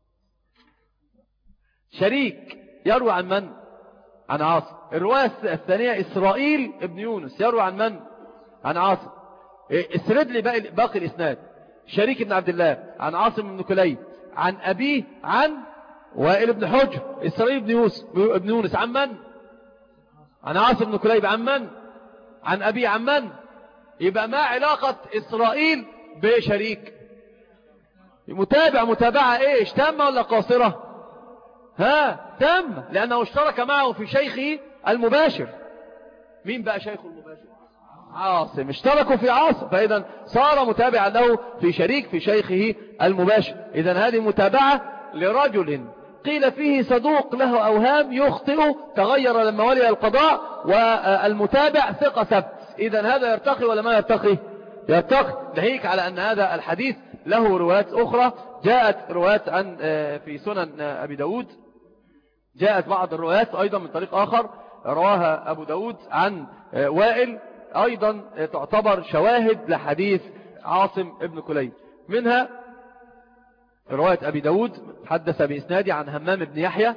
شريك يروي عن من؟ عن عاصم. الرواية الثانية إسرائيل ابن يونس يروي عن من؟ عن عاصم. اسرد لي باقي, باقي الإسناد. شريك ابن عبد الله عن عاصم بن كليب عن أبيه عن وائل بن حجر. إسرائيل ابن يونس ابن يونس عن من؟ عن عاصم بن كليب عن من؟ عن أبيه عن من؟ يبقى ما علاقة إسرائيل بشريك؟ متابع متابعة ايش، تامة ولا قاصرة؟ ها تامة، لأنه اشترك معه في شيخه المباشر. مين بقى شيخه المباشر؟ عاصم. اشتركوا في عاصم، فإذا صار متابعا له في شريك في شيخه المباشر. إذا هذه متابعة لرجل قيل فيه صدوق له أوهام يخطئ تغير لما ولي القضاء، والمتابع ثقة ثبت. إذا هذا يرتقي ولا ما يرتقي؟ يرتقي. ناهيك على أن هذا الحديث له روايات أخرى. جاءت روايات عن في سنن أبي داود، جاءت بعض الروايات أيضا من طريق آخر رواها أبو داود عن وائل، أيضا تعتبر شواهد لحديث عاصم ابن كليب. منها رواية أبي داود حدث بإسنادي عن همام بن يحيى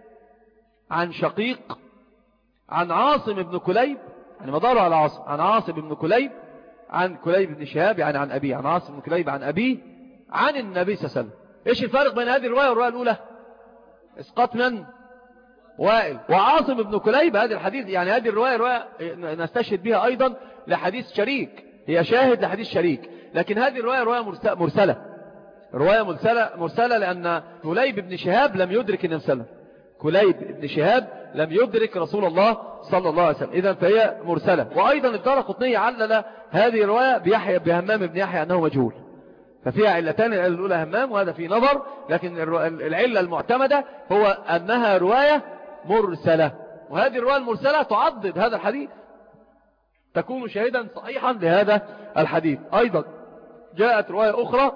عن شقيق عن عاصم ابن كليب، يعني مداره على عاصم، عن عاصم ابن كليب عن كليب بن شهاب يعني عن أبيه، عن عاصم بن كليب عن أبيه عن النبي صلى الله عليه وسلم. إيش الفارق بين هذه الرواية والرواية الأولى؟ إسقاط من؟ وائل. وعاصم بن كليب هذه الحديث، يعني هذه الرواية رواية نستشهد بها أيضا لحديث شريك، هي شاهد لحديث شريك. لكن هذه الرواية رواية مرسلة، رواية مرسلة, مرسلة لأن كليب بن شهاب لم يدرك النبي صلى الله عليه وسلم. كليب بن شهاب لم يدرك رسول الله صلى الله عليه وسلم، إذن فهي مرسلة. وأيضا الدارقطني علل هذه الرواية بيحيى بهمام بن يحيى أنه مجهول، ففيها علتان. العلة الأولى همام وهذا في نظر، لكن العلة المعتمدة هو أنها رواية مرسلة. وهذه الرواية المرسلة تعضد هذا الحديث، تكون شاهدا صحيحا لهذا الحديث. أيضا جاءت رواية أخرى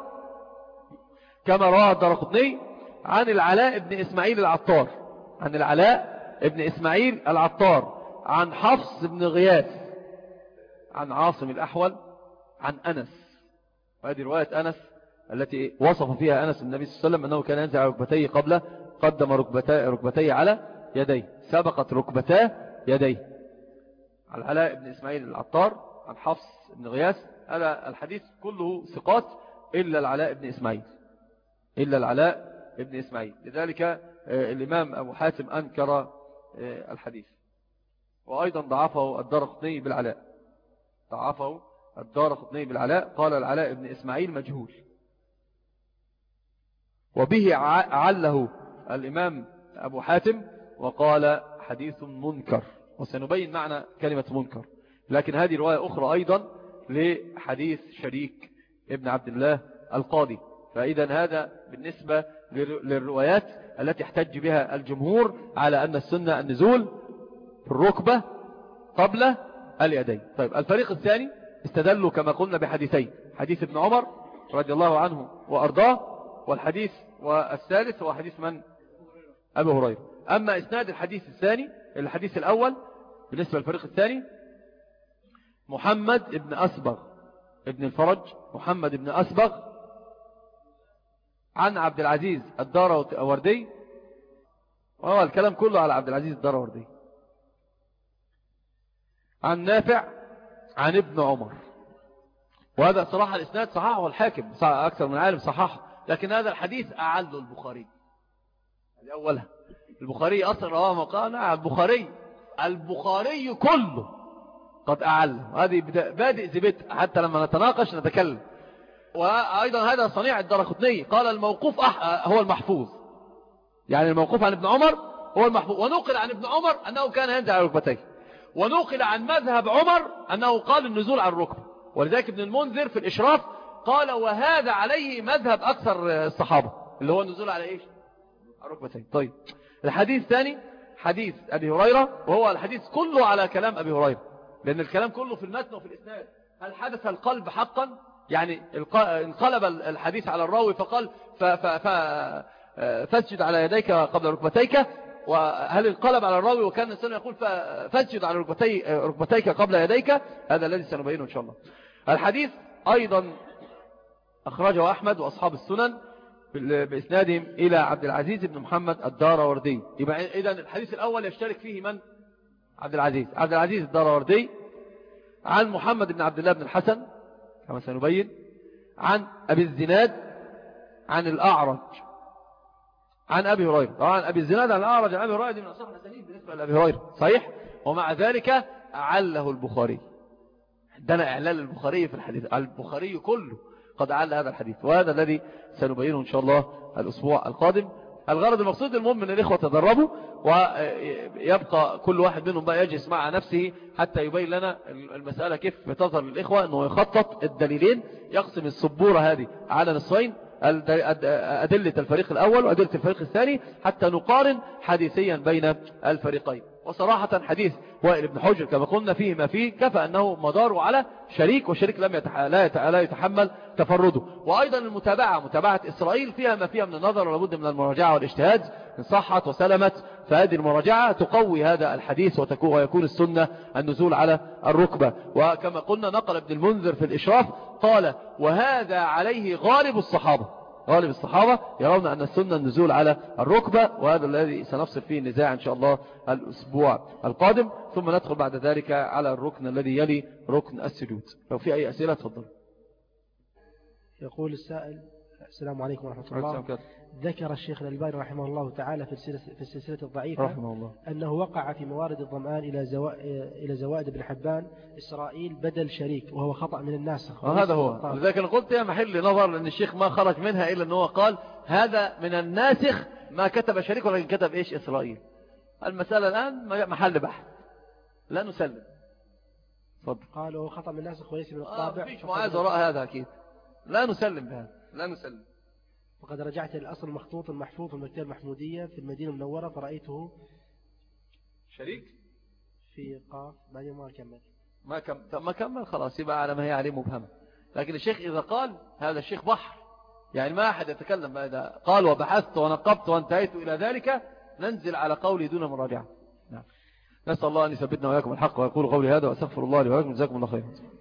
كما رواه الدارقطني عن العلاء بن إسماعيل العطار، عن العلاء بن إسماعيل العطار عن حفص بن غياث عن عاصم الأحول عن أنس. وهذه رواية أنس التي وصف فيها أنس النبي صلى الله عليه وسلم أنه كان ينزع ركبتيه قبل قدم ركبتيه, ركبتيه على يديه، سبقت ركبتاه يديه. عن العلاء بن إسماعيل العطار عن حفص بن غياث. هذا الحديث كله ثقات إلا العلاء بن إسماعيل، إلا العلاء بن إسماعيل. لذلك الإمام أبو حاتم أنكر الحديث. وأيضا ضعفه الدارقطني بالعلاء، ضعفه الدارقطني بالعلاء، قال العلاء بن إسماعيل مجهول. وبه عله الإمام أبو حاتم وقال حديث منكر، وسنبين معنى كلمة منكر. لكن هذه رواية أخرى أيضا لحديث شريك ابن عبد الله القاضي. فإذا هذا بالنسبة للروايات التي احتج بها الجمهور على أن السنة النزول في الركبة قبل اليدين. طيب الفريق الثاني استدلوا كما قلنا بحديثين، حديث ابن عمر رضي الله عنه وأرضاه. والحديث والثالث هو حديث من؟ أبي هريرة. أما إسناد الحديث الثاني الحديث الأول بالنسبة للفريق الثاني محمد ابن أسبغ ابن الفرج محمد ابن أسبغ عن عبد العزيز الداراوردي، وهو الكلام كله على عبد العزيز الداراوردي، عن نافع عن ابن عمر. وهذا صراحة الإسناد صححه الحاكم، أكثر من عالم صححه، لكن هذا الحديث أعله البخاري. الأولها البخاري أصلا رواه مقال البخاري البخاري كله قد أعله. هذه بادئ زبت حتى لما نتناقش نتكلم. وأيضا هذا صنيع الدارقطني، قال الموقوف هو المحفوظ، يعني الموقوف عن ابن عمر هو المحفوظ. ونقل عن ابن عمر أنه كان ينزل على ركبتيه، ونقل عن مذهب عمر أنه قال النزول على الركبة. ولذلك ابن المنذر في الإشراف قال وهذا عليه مذهب أكثر الصحابة، اللي هو النزول على إيش؟ على الركبتين. طيب الحديث الثاني حديث أبي هريرة، وهو الحديث كله على كلام أبي هريرة، لأن الكلام كله في المتن وفي الإسناد. هل حدث القلب حقا؟ يعني انقلب الحديث على الراوي فقال فاسجد على يديك قبل ركبتيك، وهل انقلب على الراوي وكان الإنسان يقول فاسجد على ركبتي ركبتيك قبل يديك؟ هذا الذي سنبينه إن شاء الله. الحديث أيضا أخرجه أحمد وأصحاب السنن بإسنادهم إلى عبد العزيز بن محمد الداراوردي. يبقى إذن الحديث الأول يشترك فيه من؟ عبد العزيز عبد العزيز الداراوردي عن محمد بن عبد الله بن الحسن كما سنبين، عن أبي الزناد عن الأعرج عن أبي هريرة. طبعا أبي الزناد عن الأعرج عن أبي هريرة دي من أصح الأسانيد بالنسبة لأبي هريرة، صحيح؟ ومع ذلك أعله البخاري. عندنا إعلال البخاري في الحديث، البخاري كله قد أعل هذا الحديث، وهذا الذي سنبينه إن شاء الله الأسبوع القادم. الغرض المقصود المهم أن الإخوة تدربوا، ويبقى كل واحد منهم بقى يجلس مع نفسه حتى يبين لنا المسألة كيف بتظهر للإخوة، أنه يخطط الدليلين، يقسم السبورة هذه على نصفين، أدلة الفريق الأول وأدلة الفريق الثاني، حتى نقارن حديثيا بين الفريقين. وصراحة حديث وائل بن حجر كما قلنا فيه ما فيه، كفى أنه مدار على شريك، وشريك لم يتح... لا يتحمل تفرده. وأيضا المتابعة متابعة إسرائيل فيها ما فيها من النظر، ولابد من المراجعة والاجتهاد إن صحت وسلمت، فهذه المراجعة تقوي هذا الحديث ويكون السنة النزول على الركبة. وكما قلنا نقل ابن المنذر في الإشراف قال وهذا عليه غالب الصحابة، غالب الصحابة يرون أن السنة النزول على الركبة، وهذا الذي سنفصل فيه النزاع إن شاء الله الأسبوع القادم. ثم ندخل بعد ذلك على الركن الذي يلي ركن السجود. لو في أي أسئلة تفضل. يقول السائل السلام عليكم ورحمة الله. ذكر الشيخ الألباني رحمه الله تعالى في السلسلة الضعيفة رحمه الله أنه وقع في موارد الضمان إلى زوا... إلى زوائد بن حبان إسرائيل بدل شريك، وهو خطأ من الناسخ. هذا هو. لذلك أنا قلت يا محل نظر، لأن الشيخ ما خرج منها إلا أنه قال هذا من الناسخ، ما كتب شريك ولكن كتب إيش إسرائيل. المسألة الآن محل بحث، لا نسلم. فضل. قالوا هو خطأ من الناسخ وليس من الطابع. آه فيش معاذ وراء هذا أكيد، لا نسلم بهذا، لا نسلم. وقد رجعت الأصل المخطوط المحفوظ في المكتبة المحمودية في المدينة المنورة، فرأيته شريك في قاف. بعدين ما كمل ما كمل ما كمل خلاص، يبقى على ما هي عليه مبهمة. لكن الشيخ إذا قال هذا الشيخ بحر، يعني ما أحد يتكلم إذا قال وبحثت ونقبت وانتهيت إلى ذلك ننزل على قولي دون مراجعة. نعم. نسأل الله أن يثبتنا وإياكم الحق، ويقول قولي هذا وأستغفر الله لي ولكم، جزاكم الله خيرا.